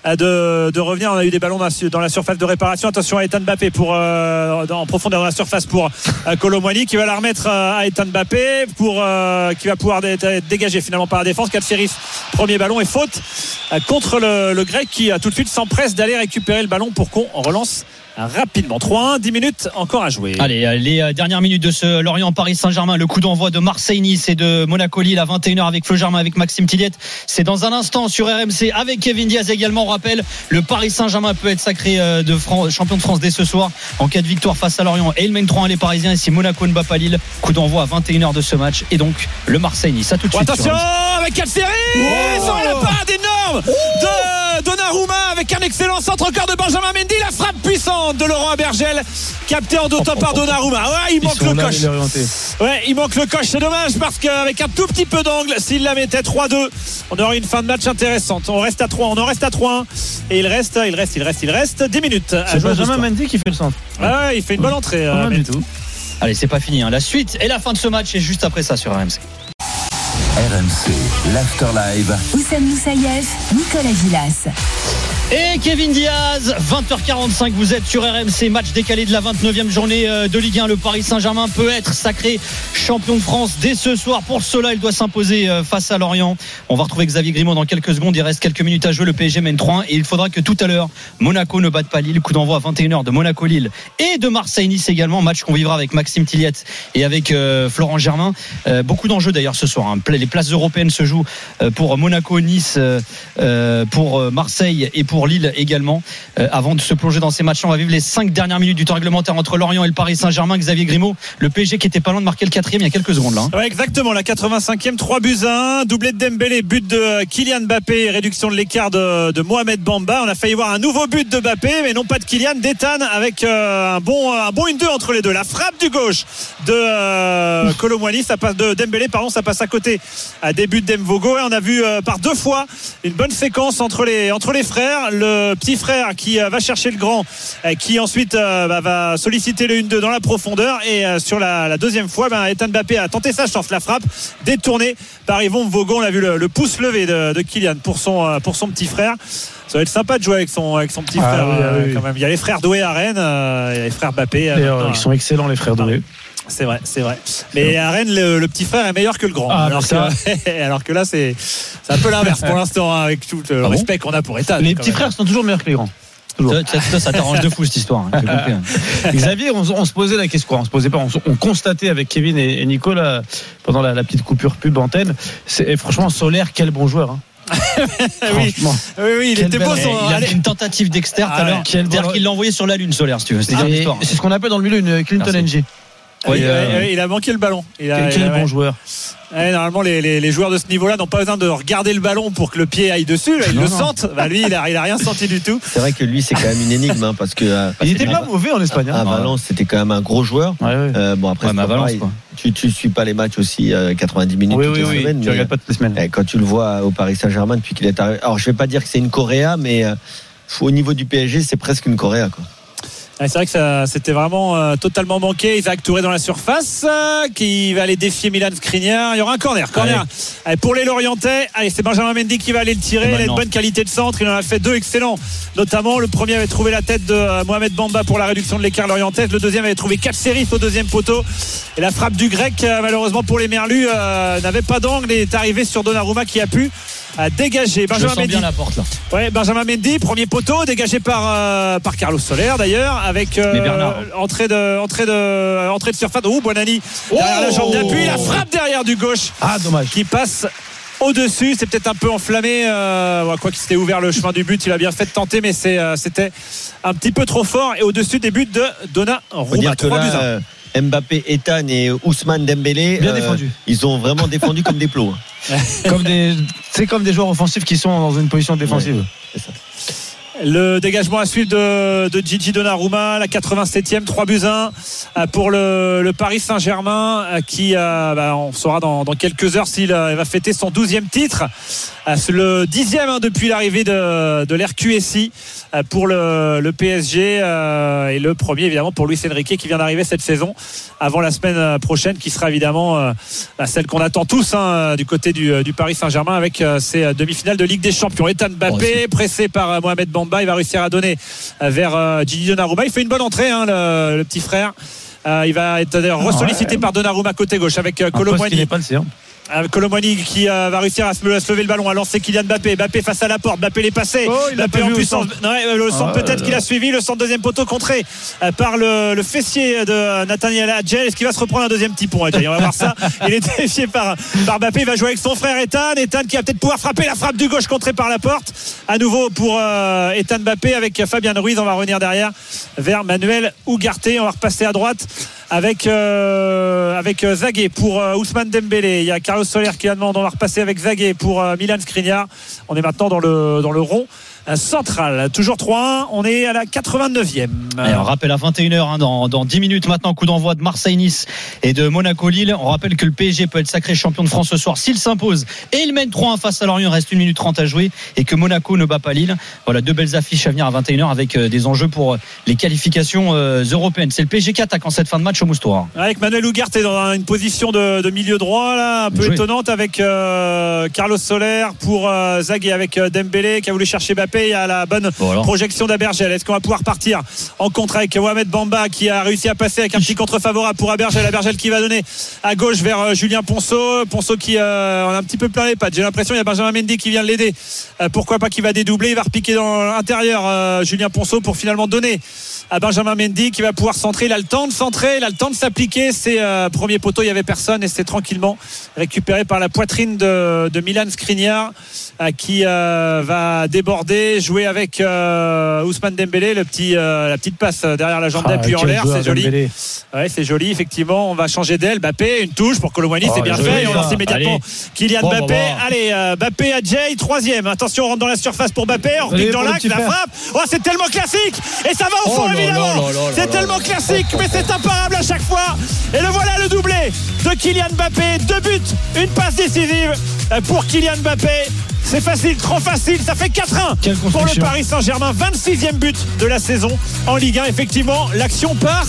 de revenir. On a eu des ballons dans la surface de réparation. Attention à Ethan Mbappé en profondeur dans la surface pour Colomwani qui va la remettre à Ethan Mbappé qui va pouvoir être dégagé finalement par la défense. Katseris, premier ballon et faute contre le grec qui tout de suite s'empresse d'aller récupérer le ballon pour qu'on relance rapidement. 3-1, 10 minutes encore à jouer. Allez, les dernières minutes de ce Lorient-Paris Saint-Germain, le coup d'envoi de Marseille-Nice et de Monaco-Lille à 21h avec Flo Germain, avec Maxime Tilliette. C'est dans un instant sur RMC avec Kevin Diaz également. On rappelle, le Paris Saint-Germain peut être sacré champion de France dès ce soir en cas de victoire face à Lorient et il mène 3-1 les Parisiens. Et si Monaco ne bat pas Lille, coup d'envoi à 21h de ce match et donc le Marseille-Nice. À tout de suite. Attention avec Katseris, la parade énorme de Donnarumma avec un excellent centre encore de Benjamin Mendy, la frappe puissante de Laurent Abergel capté en deux temps par Donnarumma. Ouais, il manque le coche. Ouais, il manque le coche, c'est dommage parce qu'avec un tout petit peu d'angle, s'il la mettait 3-2, on aurait une fin de match intéressante. On en reste à 3-1 et il reste 10 minutes. C'est Benjamin Mendy qui fait le centre. Ouais, il fait une bonne entrée. Du tout. Allez, c'est pas fini. La suite et la fin de ce match est juste après ça sur RMC. RMC, l'After Live. Oussem Moussaïef, Nicolas Gilas. Et Kevin Diaz, 20h45, vous êtes sur RMC, match décalé de la 29e journée de Ligue 1. Le Paris Saint-Germain peut être sacré champion de France dès ce soir. Pour cela, il doit s'imposer face à Lorient. On va retrouver Xavier Grimaud dans quelques secondes. Il reste quelques minutes à jouer. Le PSG mène 3-1 et il faudra que tout à l'heure, Monaco ne batte pas Lille. Coup d'envoi à 21h de Monaco-Lille et de Marseille-Nice également. Match qu'on vivra avec Maxime Tilliette et avec Florent Germain. Beaucoup d'enjeux d'ailleurs ce soir. Les places européennes se jouent pour Monaco, Nice, pour Marseille et pour Lille également. Avant de se plonger dans ces matchs, on va vivre les 5 dernières minutes du temps réglementaire entre Lorient et le Paris Saint-Germain. Xavier Grimaud, le PSG qui était pas loin de marquer le 4e il y a quelques secondes là. Ouais, exactement, la 85e, 3-1, doublé de Dembélé, but de Kylian Mbappé, réduction de l'écart de Mohamed Bamba. On a failli voir un nouveau but de Mbappé, mais non pas de Kylian, d'Ethan avec un bon 1-2 entre les deux. La frappe du gauche de Colomwani, ça passe de Dembélé, ça passe à côté à début d'Mvogo et on a vu par 2 fois une bonne séquence entre les frères. Le petit frère qui va chercher le grand, qui ensuite va solliciter le 1-2 dans la profondeur et sur la deuxième fois, Ethan Mbappé a tenté sa chance, la frappe détournée par Yvon Mvogo. On a vu le pouce levé de Kylian pour son petit frère. Ça va être sympa de jouer avec son petit frère. Oui. Quand même. Il y a les frères Doué à Rennes, il y a les frères Mbappé. Ils sont excellents les frères Doué. C'est vrai. Mais à Rennes, le petit frère est meilleur que le grand. Alors que là, c'est un peu l'inverse pour l'instant, avec tout le respect qu'on a pour Ethan. Les petits frères sont toujours meilleurs que les grands. Ça t'arrange de fou cette histoire. Xavier, on se posait la question. On constatait avec Kevin et Nicolas pendant la petite coupure pub antenne. Franchement, Solaire, quel bon joueur. Oui, il était beau. Il a une tentative d'externe tout à l'heure. C'est-à-dire qu'il l'a envoyé sur la lune, Solaire, si tu veux. C'est ce qu'on appelle dans le milieu une Clinton NG. Oui, il a manqué le ballon. Quel bon joueur. Normalement, les joueurs de ce niveau-là n'ont pas besoin de regarder le ballon pour que le pied aille dessus. Là, ils le sentent. Lui, il a rien senti du tout. C'est vrai que lui, c'est quand même une énigme, parce que il était pas mauvais en Espagne. À Valence, c'était quand même un gros joueur. Bon, après, à Valence, tu suis pas les matchs aussi 90 minutes toutes les semaines. Tu regardes pas toutes les semaines. Quand tu le vois au Paris Saint-Germain depuis qu'il est arrivé. Alors, je vais pas dire que c'est une Correa, mais au niveau du PSG, c'est presque une Correa, quoi. C'est vrai que c'était vraiment totalement manqué. Isaac Touré dans la surface qui va aller défier Milan Skriniar. Il y aura un corner. Allez, pour les Lorientais. Allez, c'est Benjamin Mendy qui va aller le tirer. Il a une bonne qualité de centre. Il en a fait 2 excellents. Notamment, le premier avait trouvé la tête de Mohamed Bamba pour la réduction de l'écart lorientais. Le deuxième avait trouvé Katseris au deuxième poteau. Et la frappe du grec, malheureusement pour les Merlus, n'avait pas d'angle et est arrivée sur Donnarumma qui a pu dégagé. Benjamin Mendy. Bien la porte là. Ouais, Benjamin Mendy, premier poteau, dégagé par Carlos Soler d'ailleurs, avec entrée de surface. Buonanni derrière la jambe d'appui, la frappe derrière du gauche. Dommage. Qui passe au-dessus, c'est peut-être un peu enflammé. Quoi qu'il s'était ouvert le chemin du but, il a bien fait de tenter, mais c'était un petit peu trop fort. Et au-dessus des buts de Donnarumma. 3-1. Mbappé, Ethan et Ousmane Dembélé, bien défendu. Ils ont vraiment défendu comme des plots. C'est comme des joueurs offensifs qui sont dans une position défensive. Ouais, c'est ça. Le dégagement à suivre de Gigi Donnarumma, la 87e, 3-1 pour le Paris Saint-Germain qui, on saura dans quelques heures s'il va fêter son 12e titre. Le 10e depuis l'arrivée de l'RQSI pour le PSG et le premier évidemment pour Luis Enrique qui vient d'arriver cette saison avant la semaine prochaine qui sera évidemment celle qu'on attend tous du côté du Paris Saint-Germain avec ses demi-finales de Ligue des Champions. Ethan Mbappé pressé par Mohamed Bamba, il va réussir à donner vers Gigi Donnarumma. Il fait une bonne entrée le petit frère. Il va être d'ailleurs ressollicité par Donnarumma côté gauche avec Colomboigny. Colomboigny qui va réussir à se lever le ballon, à lancer Kylian Mbappé. Mbappé face à la porte, Mbappé l'est passé. Mbappé en puissance. Le centre peut-être qu'il a suivi, le centre deuxième poteau contré par le fessier de Nathaniel Adjel. Est-ce qu'il va se reprendre un deuxième petit pont? On va voir ça. Il est défié par Mbappé. Il va jouer avec son frère Ethan qui va peut-être pouvoir frapper, la frappe du gauche contrée par la porte. À nouveau pour Ethan Mbappé avec Fabien Ruiz. On va revenir derrière vers Manuel Ugarte. On va repasser à droite avec Zagué pour Ousmane Dembélé. Il y a Carlos Soler qui la demande. On va repasser avec Zagué pour Milan Skriniar. On est maintenant dans le rond central. Toujours 3-1. On est à la 89e. Allez, on rappelle à 21h dans 10 minutes maintenant, coup d'envoi de Marseille-Nice et de Monaco-Lille. On rappelle que le PSG peut être sacré champion de France ce soir s'il s'impose et il mène 3-1 face à Lorient. Il reste 1 minute 30 à jouer et que Monaco ne bat pas Lille. Voilà, 2 belles affiches à venir à 21h avec des enjeux pour les qualifications européennes. C'est le PSG qui attaque en cette fin de match au Moustoir. Avec Manuel Ugarte dans une position de milieu droit là, un peu étonnante avec Carlos Soler pour Zagué avec Dembélé qui a voulu chercher Mbappé. Il y a la bonne projection d'Abergel. Est-ce qu'on va pouvoir partir en contre avec Mohamed Bamba qui a réussi à passer avec un petit contre favorable pour Abergel qui va donner à gauche vers Julien Ponceau qui en a un petit peu plein les pattes. J'ai l'impression il y a Benjamin Mendy qui vient l'aider. Pourquoi pas qui va dédoubler. Il va repiquer dans l'intérieur Julien Ponceau pour finalement donner à Benjamin Mendy qui va pouvoir centrer. Il a le temps de centrer, il a le temps de s'appliquer. C'est premier poteau, il n'y avait personne et c'est tranquillement récupéré par la poitrine de Milan Skriniar qui va déborder, jouer avec Ousmane Dembélé, la petite passe derrière la jambe d'appui en l'air, c'est joli. Ouais, c'est joli, effectivement. On va changer d'aile. Mbappé, une touche pour Colomboigny, c'est bien fait. Et on lance immédiatement Kylian Mbappé. Allez, Mbappé à Jay, 3e. Attention, on rentre dans la surface pour Mbappé. On repique dans l'axe, la frappe. Oh, c'est tellement classique. Et ça va au fond, évidemment. C'est tellement classique, mais c'est imparable à chaque fois. Et le voilà, le doublé de Kylian Mbappé. 2 buts, une passe décisive pour Kylian Mbappé. C'est facile, trop facile, ça fait 4-1 pour le Paris Saint-Germain, 26e but de la saison en Ligue 1. Effectivement, l'action part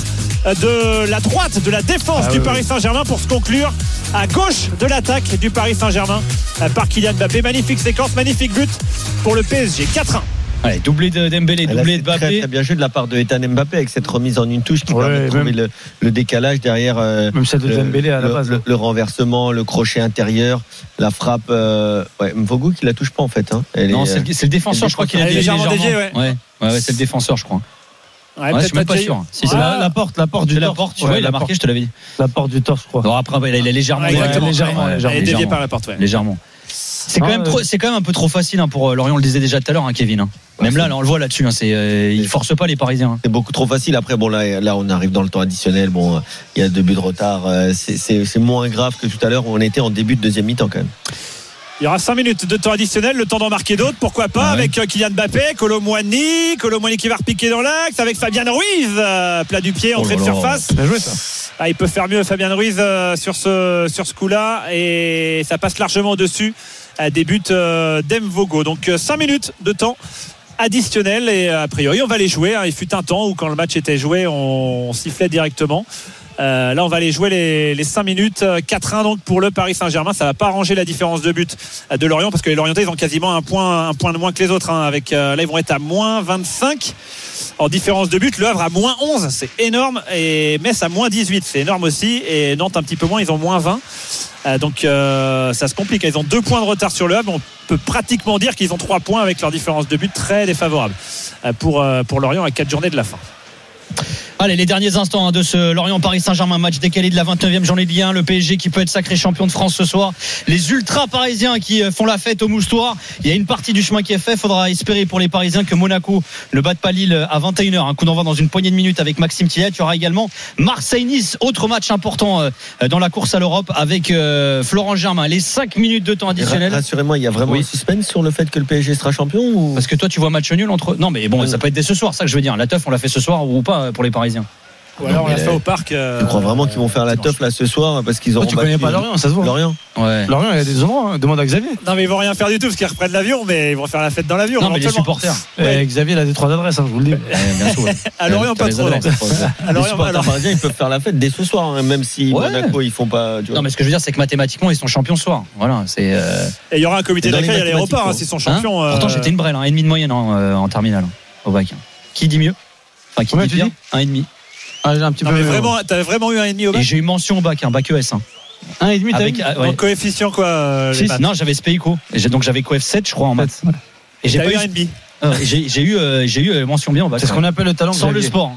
de la droite de la défense du Paris Saint-Germain pour se conclure à gauche de l'attaque du Paris Saint-Germain par Kylian Mbappé. Magnifique séquence, magnifique but pour le PSG, 4-1. Allez, doublé de Dembélé, doublé de Mbappé. Très bien joué de la part de Ethan Mbappé avec cette remise en une touche qui permet de trouver le décalage derrière. Même celle de Dembélé à la base. Le renversement, le crochet intérieur, la frappe. Mvogo qui la touche pas en fait. Non, c'est le défenseur, je crois qu'il a légèrement dévié. Ouais, c'est le défenseur, je crois. Je suis même pas sûr. Si c'est la porte du torse. La porte, tu vois, il a marqué, je te l'avais dit. La porte du torse, je crois. Non, après, il est légèrement. Légèrement. Il est dévié par la porte, légèrement. C'est quand même un peu trop facile pour Lorient, on le disait déjà tout à l'heure, Kevin. Même là, on le voit là-dessus. Ils forcent pas les Parisiens. C'est beaucoup trop facile. Après, là, on arrive dans le temps additionnel. Bon, il y a 2 buts de retard. C'est moins grave que tout à l'heure où on était en début de deuxième mi-temps quand même. Il y aura 5 minutes de temps additionnel, le temps d'en marquer d'autres, pourquoi pas, avec Kylian Mbappé, Colomboigny qui va repiquer dans l'axe, avec Fabien Ruiz, plat du pied, entrée de surface. Bien joué ça. Il peut faire mieux Fabien Ruiz sur ce coup-là, et ça passe largement au-dessus des buts d'Mvogo. Donc 5 minutes de temps additionnel, et a priori on va les jouer. Il fut un temps où quand le match était joué, on sifflait directement. Là, on va aller jouer les 5 minutes. 4-1 donc pour le Paris Saint-Germain. Ça va pas arranger la différence de but de Lorient parce que les Lorientais ils ont quasiment un point de moins que les autres. Avec là, ils vont être à moins 25 en différence de but. Le Havre à moins 11, c'est énorme. Et Metz à moins 18, c'est énorme aussi. Et Nantes un petit peu moins, ils ont moins 20. Donc ça se complique. Ils ont 2 points de retard sur le Havre. On peut pratiquement dire qu'ils ont 3 points avec leur différence de but très défavorable pour Lorient à 4 journées de la fin. Allez, les derniers instants de ce Lorient-Paris Saint-Germain, match décalé de la 29e journée de Ligue 1. Le PSG qui peut être sacré champion de France ce soir. Les ultras parisiens qui font la fête au Moustoir. Il y a une partie du chemin qui est fait. Faudra espérer pour les Parisiens que Monaco ne batte pas Lille à 21h. Un coup d'envoi dans une poignée de minutes avec Maxime Tillet. Il y aura également Marseille-Nice, autre match important dans la course à l'Europe avec Florent Germain. Les 5 minutes de temps additionnel. Rassurez-moi, il y a vraiment un suspense sur le fait que le PSG sera champion ou... Parce que toi tu vois match nul entre... Non mais bon, ça peut être dès ce soir, ça que je veux dire. La teuf on l'a fait ce soir ou pas pour les Parisiens. Ou alors on l'a fait au parc. Tu crois vraiment qu'ils vont faire la teuf là ce soir parce qu'ils auront tu connais pas Lorient, ça se voit. Lorient. Ouais. Lorient, il y a des endroits, demande à Xavier. Non mais ils vont rien faire du tout parce qu'ils reprennent l'avion, mais ils vont faire la fête dans l'avion. Non mais les supporters. Xavier il a des 3 adresses, je vous le dis. Bien sûr. À Lorient pas trop. Les supporters parisiens ils peuvent faire la fête dès ce soir, même si Monaco ils font pas. Non mais ce que je veux dire c'est que mathématiquement ils sont champions ce soir. Voilà, c'est. Et il y aura un comité d'accueil à l'aéroport s'ils sont champions. Pourtant j'étais une brêle, 1,5 de moyenne en terminale au bac. Qui dit mieux? Enfin qui dit bien? 1,5. Ah, j'ai un petit peu. T'avais vraiment eu 1,5 au bac? Et j'ai eu mention au bac, bac ES. 1,5 avec en coefficient quoi? Non, j'avais SPICO. Donc j'avais coef 7 je crois en maths. Et j'ai pas eu 1,5. J'ai eu mention bien au bac. C'est ce qu'on appelle le talent sans le sport.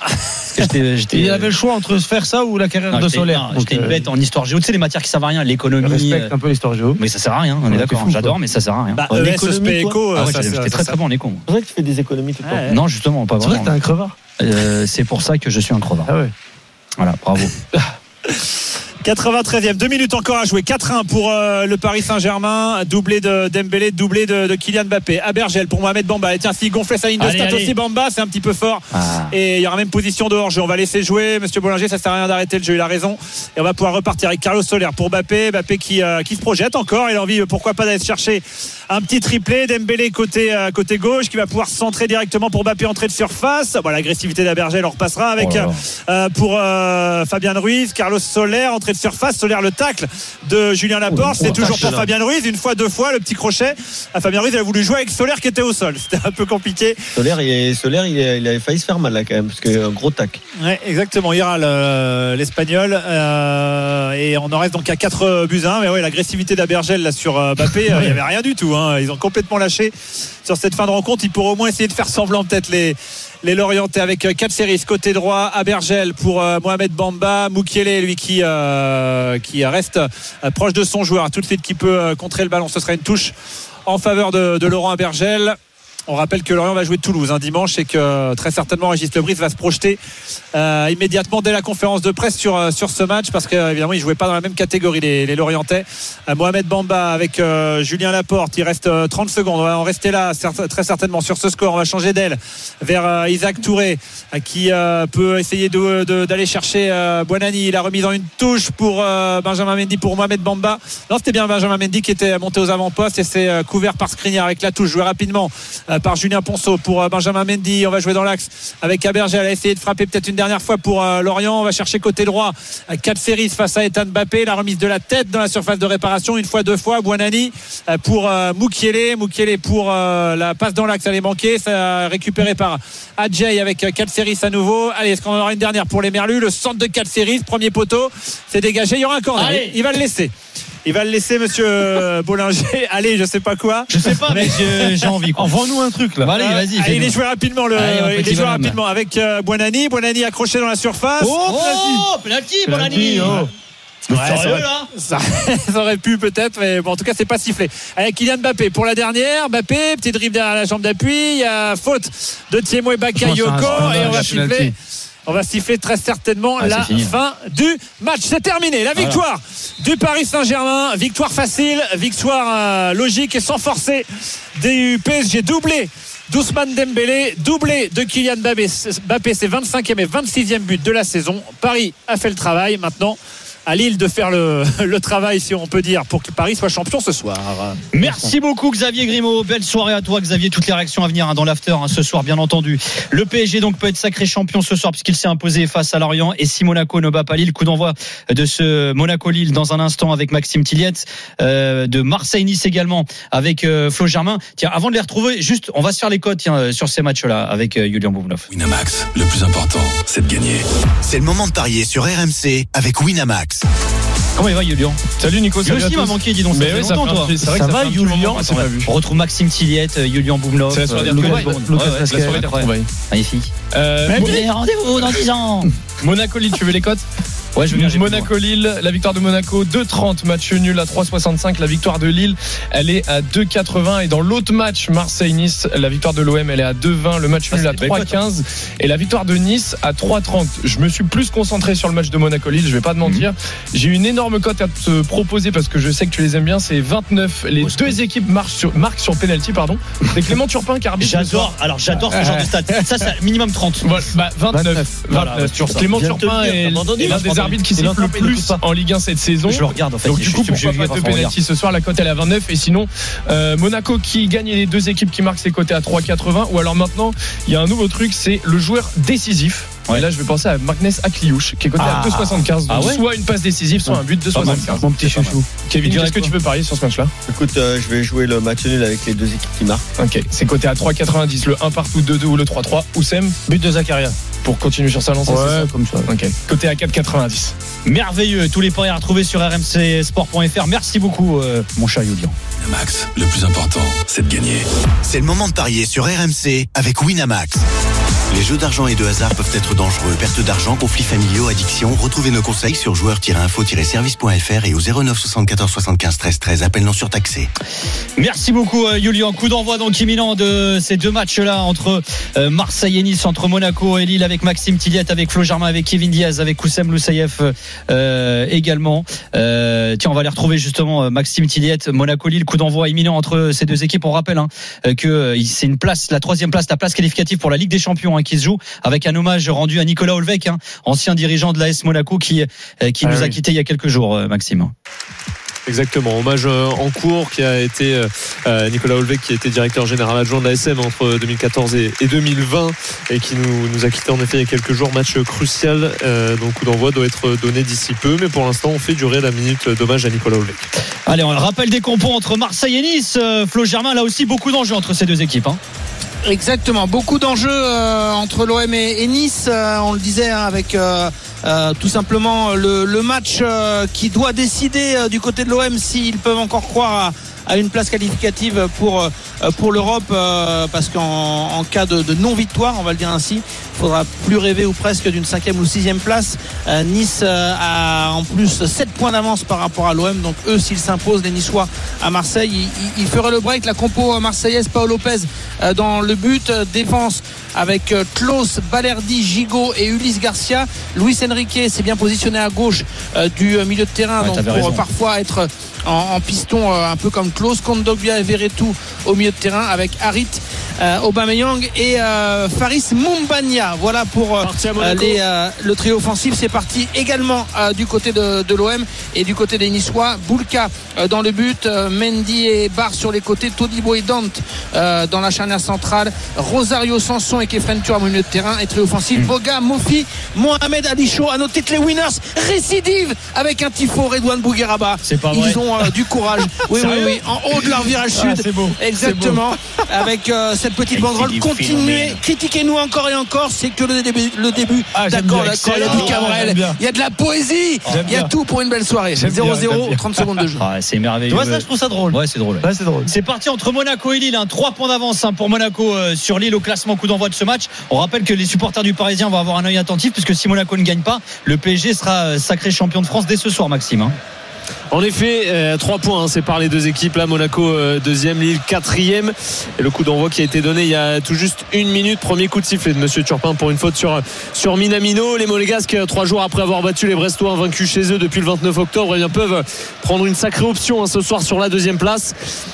Il avait le choix entre faire ça ou la carrière de Solaire. J'étais une bête en histoire géo. Tu sais les matières qui servent à rien, l'économie. Je respecte un peu l'histoire géo. Mais ça sert à rien, on est d'accord. J'adore, mais ça sert à rien. SPICO. J'étais très bon en éco. C'est vrai que tu fais des économies tout le temps. Non, justement, pas vraiment. C'est vrai que t'es un crevard. C'est pour ça que je suis un crevard. Ah ouais. Voilà, bravo. 93e, 2 minutes encore à jouer. 4-1 pour le Paris Saint-Germain. Doublé de Dembélé, doublé de Kylian Mbappé. À Bergel pour Mohamed Bamba. Et tiens, s'il gonflait sa ligne de stats aussi, Bamba, c'est un petit peu fort. Et il y aura même position de hors-jeu. On va laisser jouer. Monsieur Bollinger, ça sert à rien d'arrêter le jeu. Il a raison. Et on va pouvoir repartir avec Carlos Soler pour Mbappé. Mbappé qui se projette encore. Il a envie, pourquoi pas, d'aller chercher un petit triplé. Dembélé côté gauche qui va pouvoir centrer directement pour Mbappé, entrée de surface. Voilà, l'agressivité d'Abergel, on repassera avec pour Fabien Ruiz. Carlos Soler, entrée de surface. Soler, le tacle de Julien Laporte. C'est toujours pour Fabien Ruiz. Une fois, 2 fois, le petit crochet. Fabien Ruiz, il a voulu jouer avec Soler qui était au sol. C'était un peu compliqué. Soler, il avait failli se faire mal là quand même, parce qu'un gros tac. Ouais, exactement. Il râle l'Espagnol. Et on en reste donc à 4-1. Mais ouais, l'agressivité d'Abergel là sur Mbappé, il n'y avait rien du tout. Ils ont complètement lâché sur cette fin de rencontre. Ils pourraient au moins essayer de faire semblant peut-être les Lorientais avec 4 séries côté droit. Abergel pour Mohamed Bamba. Mukiele, lui qui reste proche de son joueur tout de suite, qui peut contrer le ballon. Ce sera une touche en faveur de Laurent Abergel. On rappelle que Lorient va jouer Toulouse dimanche et que très certainement Régis Lebris va se projeter immédiatement dès la conférence de presse sur ce match, parce qu'évidemment ils ne jouaient pas dans la même catégorie les Lorientais. Mohamed Bamba avec Julien Laporte, il reste 30 secondes, on va en rester là très certainement sur ce score. On va changer d'aile vers Isaac Touré qui peut essayer d'aller chercher Buonanni. La remise en une touche pour Benjamin Mendy pour Mohamed Bamba. Non, c'était bien Benjamin Mendy qui était monté aux avant-postes et c'est couvert par Skriniar avec la touche jouée rapidement par Julien Ponceau pour Benjamin Mendy. On va jouer dans l'axe avec Abergel. Elle a essayé de frapper peut-être une dernière fois pour Lorient. On va chercher côté droit 4 séries face à Ethan Mbappé. La remise de la tête dans la surface de réparation une fois, 2 fois. Buonanni pour Mukiele pour la passe dans l'axe, elle est manquée. Ça récupéré par Adjei avec 4 séries à nouveau. Allez, est-ce qu'on en aura une dernière pour les Merlus? Le centre de 4 séries, premier poteau, c'est dégagé. Il y aura un corner. Allez. Il va le laisser, monsieur Bollinger. Allez, je sais pas quoi. Je sais pas, mais j'ai envie. Envoie-nous un truc là. Allez, vas-y. Il est joué rapidement avec Buonanni. Buonanni accroché dans la surface. Penalty, Buonanni. Ça aurait pu peut-être, mais bon, en tout cas c'est pas sifflé. Avec Kylian Mbappé pour la dernière. Mbappé, petit dribble derrière la jambe d'appui. Il y a faute de Thiemo et Bakayoko et on va siffler très certainement la fin du match. C'est terminé. La victoire du Paris Saint-Germain. Victoire facile, victoire logique et sans forcer du PSG. Doublé d'Ousmane Dembélé, doublé de Kylian Mbappé. C'est 25e et 26e but de la saison. Paris a fait le travail. Maintenant, à Lille de faire le travail, si on peut dire, pour que Paris soit champion ce soir. Merci beaucoup Xavier Grimaud, belle soirée à toi Xavier, toutes les réactions à venir dans l'after ce soir bien entendu. Le PSG donc peut être sacré champion ce soir puisqu'il s'est imposé face à Lorient, et si Monaco ne bat pas Lille, coup d'envoi de ce Monaco-Lille dans un instant avec Maxime Tilliette, de Marseille-Nice également avec Flo Germain. Tiens, avant de les retrouver, juste on va se faire les codes sur ces matchs-là avec Julien Bouvnov. Winamax, le plus important, c'est de gagner. C'est le moment de parier sur RMC avec Winamax. Comment il va Julien? Salut Nico, salut. Lui aussi m'a manqué, dis donc. Ça fait longtemps toi. C'est vrai que ça va Julien, on retrouve Maxime Tilliette, Julien Bouvnov. C'est la soirée des retrouvailles. Magnifique. Rendez-vous dans 10 ans. Monaco-Lille, tu veux les cotes? Ouais, je veux bien. Monaco-Lille, la victoire de Monaco 2,30, match nul à 3,65. La victoire de Lille, elle est à 2,80. Et dans l'autre match, Marseille-Nice, la victoire de l'OM, elle est à 2,20. Le match nul à 3,15. Et la victoire de Nice à 3,30. Je me suis plus concentré sur le match de Monaco-Lille, je vais pas te mentir. J'ai une énorme cote à te proposer parce que je sais que tu les aimes bien. C'est 29. Les deux équipes marquent sur penalty, pardon. C'est Clément Turpin qui arbitre. J'adore ce genre de stats. Ça, c'est minimum 30. Voilà, 29. Voilà, Clément Turpin est l'un des arbitres qui siffle le plus en Ligue 1 cette saison. Je le regarde en fait. Donc du coup, pourquoi pas de penalty ce soir? La cote elle est à 29. Et sinon Monaco qui gagne, les deux équipes qui marquent, c'est coté à 3,80. Ou alors maintenant il y a un nouveau truc, c'est le joueur décisif. Ouais. Et là je vais penser à Magnès Akliouche qui est coté à 2,75. Donc soit une passe décisive, soit un but, 2,75. Mon petit chouchou. Kevin, qu'est-ce que tu peux parier sur ce match-là? Écoute, je vais jouer le match nul avec les deux équipes qui marquent. Ok, c'est coté à 3,90. Le 1 partout, 2-2 ou le 3-3. Oussem, but de Zakaria. Pour continuer sur sa lancée, c'est ça, comme ça. Ok. Coté à 4,90. Merveilleux. Tous les paris à retrouver sur rmcsport.fr. Merci beaucoup, mon cher Julien. Winamax, le plus important, c'est de gagner. C'est le moment de parier sur RMC avec Winamax. Les jeux d'argent et de hasard peuvent être dangereux. Perte d'argent, conflits familiaux, addiction. Retrouvez nos conseils sur joueurs-info-service.fr et au 09 74 75 13 13. Appel non surtaxé. Merci beaucoup, Julien. Coup d'envoi donc imminent de ces deux matchs-là entre Marseille et Nice, entre Monaco et Lille, avec Maxime Tilliette, avec Flo Germain, avec Kevin Diaz, avec Oussem Loussaïef également. Tiens, on va les retrouver justement, Maxime Tilliette, Monaco-Lille. Coup d'envoi imminent entre ces deux équipes. On rappelle que c'est une place, la troisième place, la place qualificative pour la Ligue des Champions qui se joue, avec un hommage rendu à Nicolas Olvec, ancien dirigeant de l'AS Monaco qui nous a quitté il y a quelques jours, Maxime. Exactement, hommage en cours qui a été Nicolas Olvec, qui était directeur général adjoint de l'ASM entre 2014 et 2020 et qui nous a quitté en effet il y a quelques jours. Match crucial, donc coup d'envoi doit être donné d'ici peu, mais pour l'instant on fait durer la minute d'hommage à Nicolas Olvec. Allez, on rappelle des compos entre Marseille et Nice. Flo Germain, là aussi beaucoup d'enjeux entre ces deux équipes. Exactement, beaucoup d'enjeux entre l'OM et Nice, on le disait, avec tout simplement le match qui doit décider du côté de l'OM s'ils peuvent encore croire à une place qualificative pour l'Europe, parce qu'en cas de non-victoire, on va le dire ainsi, il faudra plus rêver ou presque d'une 5e ou 6e place. Nice a en plus 7 points d'avance par rapport à l'OM, donc eux, s'ils s'imposent, les Niçois à Marseille, ils feraient le break. La compo marseillaise, Paolo Lopez dans le but, défense avec Klaus, Balerdi, Gigot et Ulysse Garcia. Luis Enrique s'est bien positionné à gauche du milieu de terrain, donc pour parfois être en piston, un peu comme Klaus. Kondogbia et Verretou au milieu de terrain avec Harit, Aubameyang et Faris Moumbagna. Voilà pour le trio offensif. C'est parti également du côté de l'OM et du côté des Niçois. Boulka dans le but, Mendy et Barre sur les côtés, Todibo et Dante dans la charnière centrale, Rosario, Sanson et Kefren Turam au milieu de terrain, et trio offensif Boga, Mofi, Mohamed Ali Chaud. À noter que les Winners récidivent avec un tifo, Redouane Bougueraba. Ils ont du courage. Oui, en haut de leur virage sud. C'est beau. Exactement. Avec cette petite banderole. Continuez, critiquez-nous encore et encore. C'est que le début. D'accord, il y a du Cabrel, il y a de la poésie, il y a tout pour une belle soirée. 0-0, 30 secondes de jeu. C'est merveilleux. Toi, ça, je trouve ça drôle. Ouais, c'est drôle. C'est parti entre Monaco et Lille. 3 points d'avance pour Monaco sur Lille au classement, coup d'envoi de ce match. On rappelle que les supporters du Parisien vont avoir un œil attentif, puisque si Monaco ne gagne pas, le PSG sera sacré champion de France dès ce soir, Maxime. En effet, 3 points séparent les deux équipes là. Monaco 2e, Lille 4e, et le coup d'envoi qui a été donné il y a tout juste 1 minute. Premier coup de sifflet de Monsieur Turpin pour une faute sur Minamino. Les Monégasques, 3 jours après avoir battu les Brestois invaincus chez eux depuis le 29 octobre, peuvent prendre une sacrée option ce soir sur la 2e place.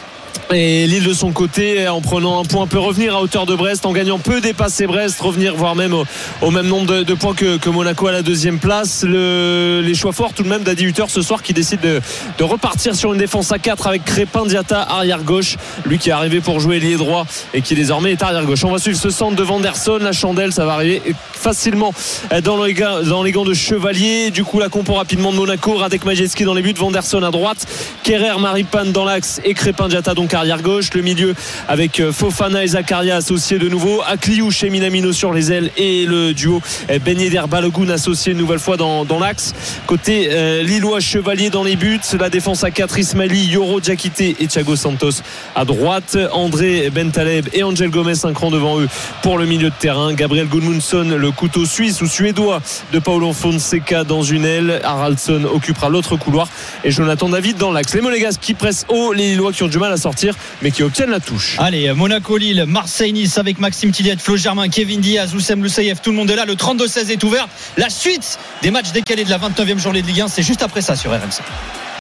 Et Lille de son côté, en prenant un point, peut revenir à hauteur de Brest, en gagnant peut dépasser Brest, revenir voire même au même nombre de points que Monaco à la deuxième place. Les choix forts tout de même d'Adi Hutter ce soir, qui décide de repartir sur une défense à 4 avec Crépin Diatta arrière gauche, lui qui est arrivé pour jouer ailier droit et qui désormais est arrière gauche. On va suivre ce centre de Vanderson, la chandelle, ça va arriver facilement dans les gants de Chevalier. Du coup la compo rapidement de Monaco, Radek Majewski dans les buts, Vanderson à droite, Kerrer, Maripane dans l'axe et Crépin Diatta donc arrière gauche. Le milieu avec Fofana et Zakaria associés de nouveau, Akliouche et Minamino sur les ailes, et le duo Ben Yedder Balogun associé une nouvelle fois dans l'axe. Côté lillois, Chevalier dans les buts, la défense à 4, Ismaili, Yoro Diakité et Thiago Santos à droite, André Bentaleb et Angel Gomez un cran devant eux pour le milieu de terrain, Gabriel Gudmundsson, le couteau suisse ou suédois de Paulo Fonseca dans une aile, Haraldsson occupera l'autre couloir et Jonathan David dans l'axe. Les Monégasques qui pressent haut, les Lillois qui ont du mal à sortir mais qui obtiennent la touche. Allez, Monaco-Lille, Marseille-Nice avec Maxime Tilliette, Flo Germain, Kevin Diaz, Oussem Loussaïef, tout le monde est là. Le 32-16 est ouvert. La suite des matchs décalés de la 29e journée de Ligue 1, c'est juste après ça sur RMC.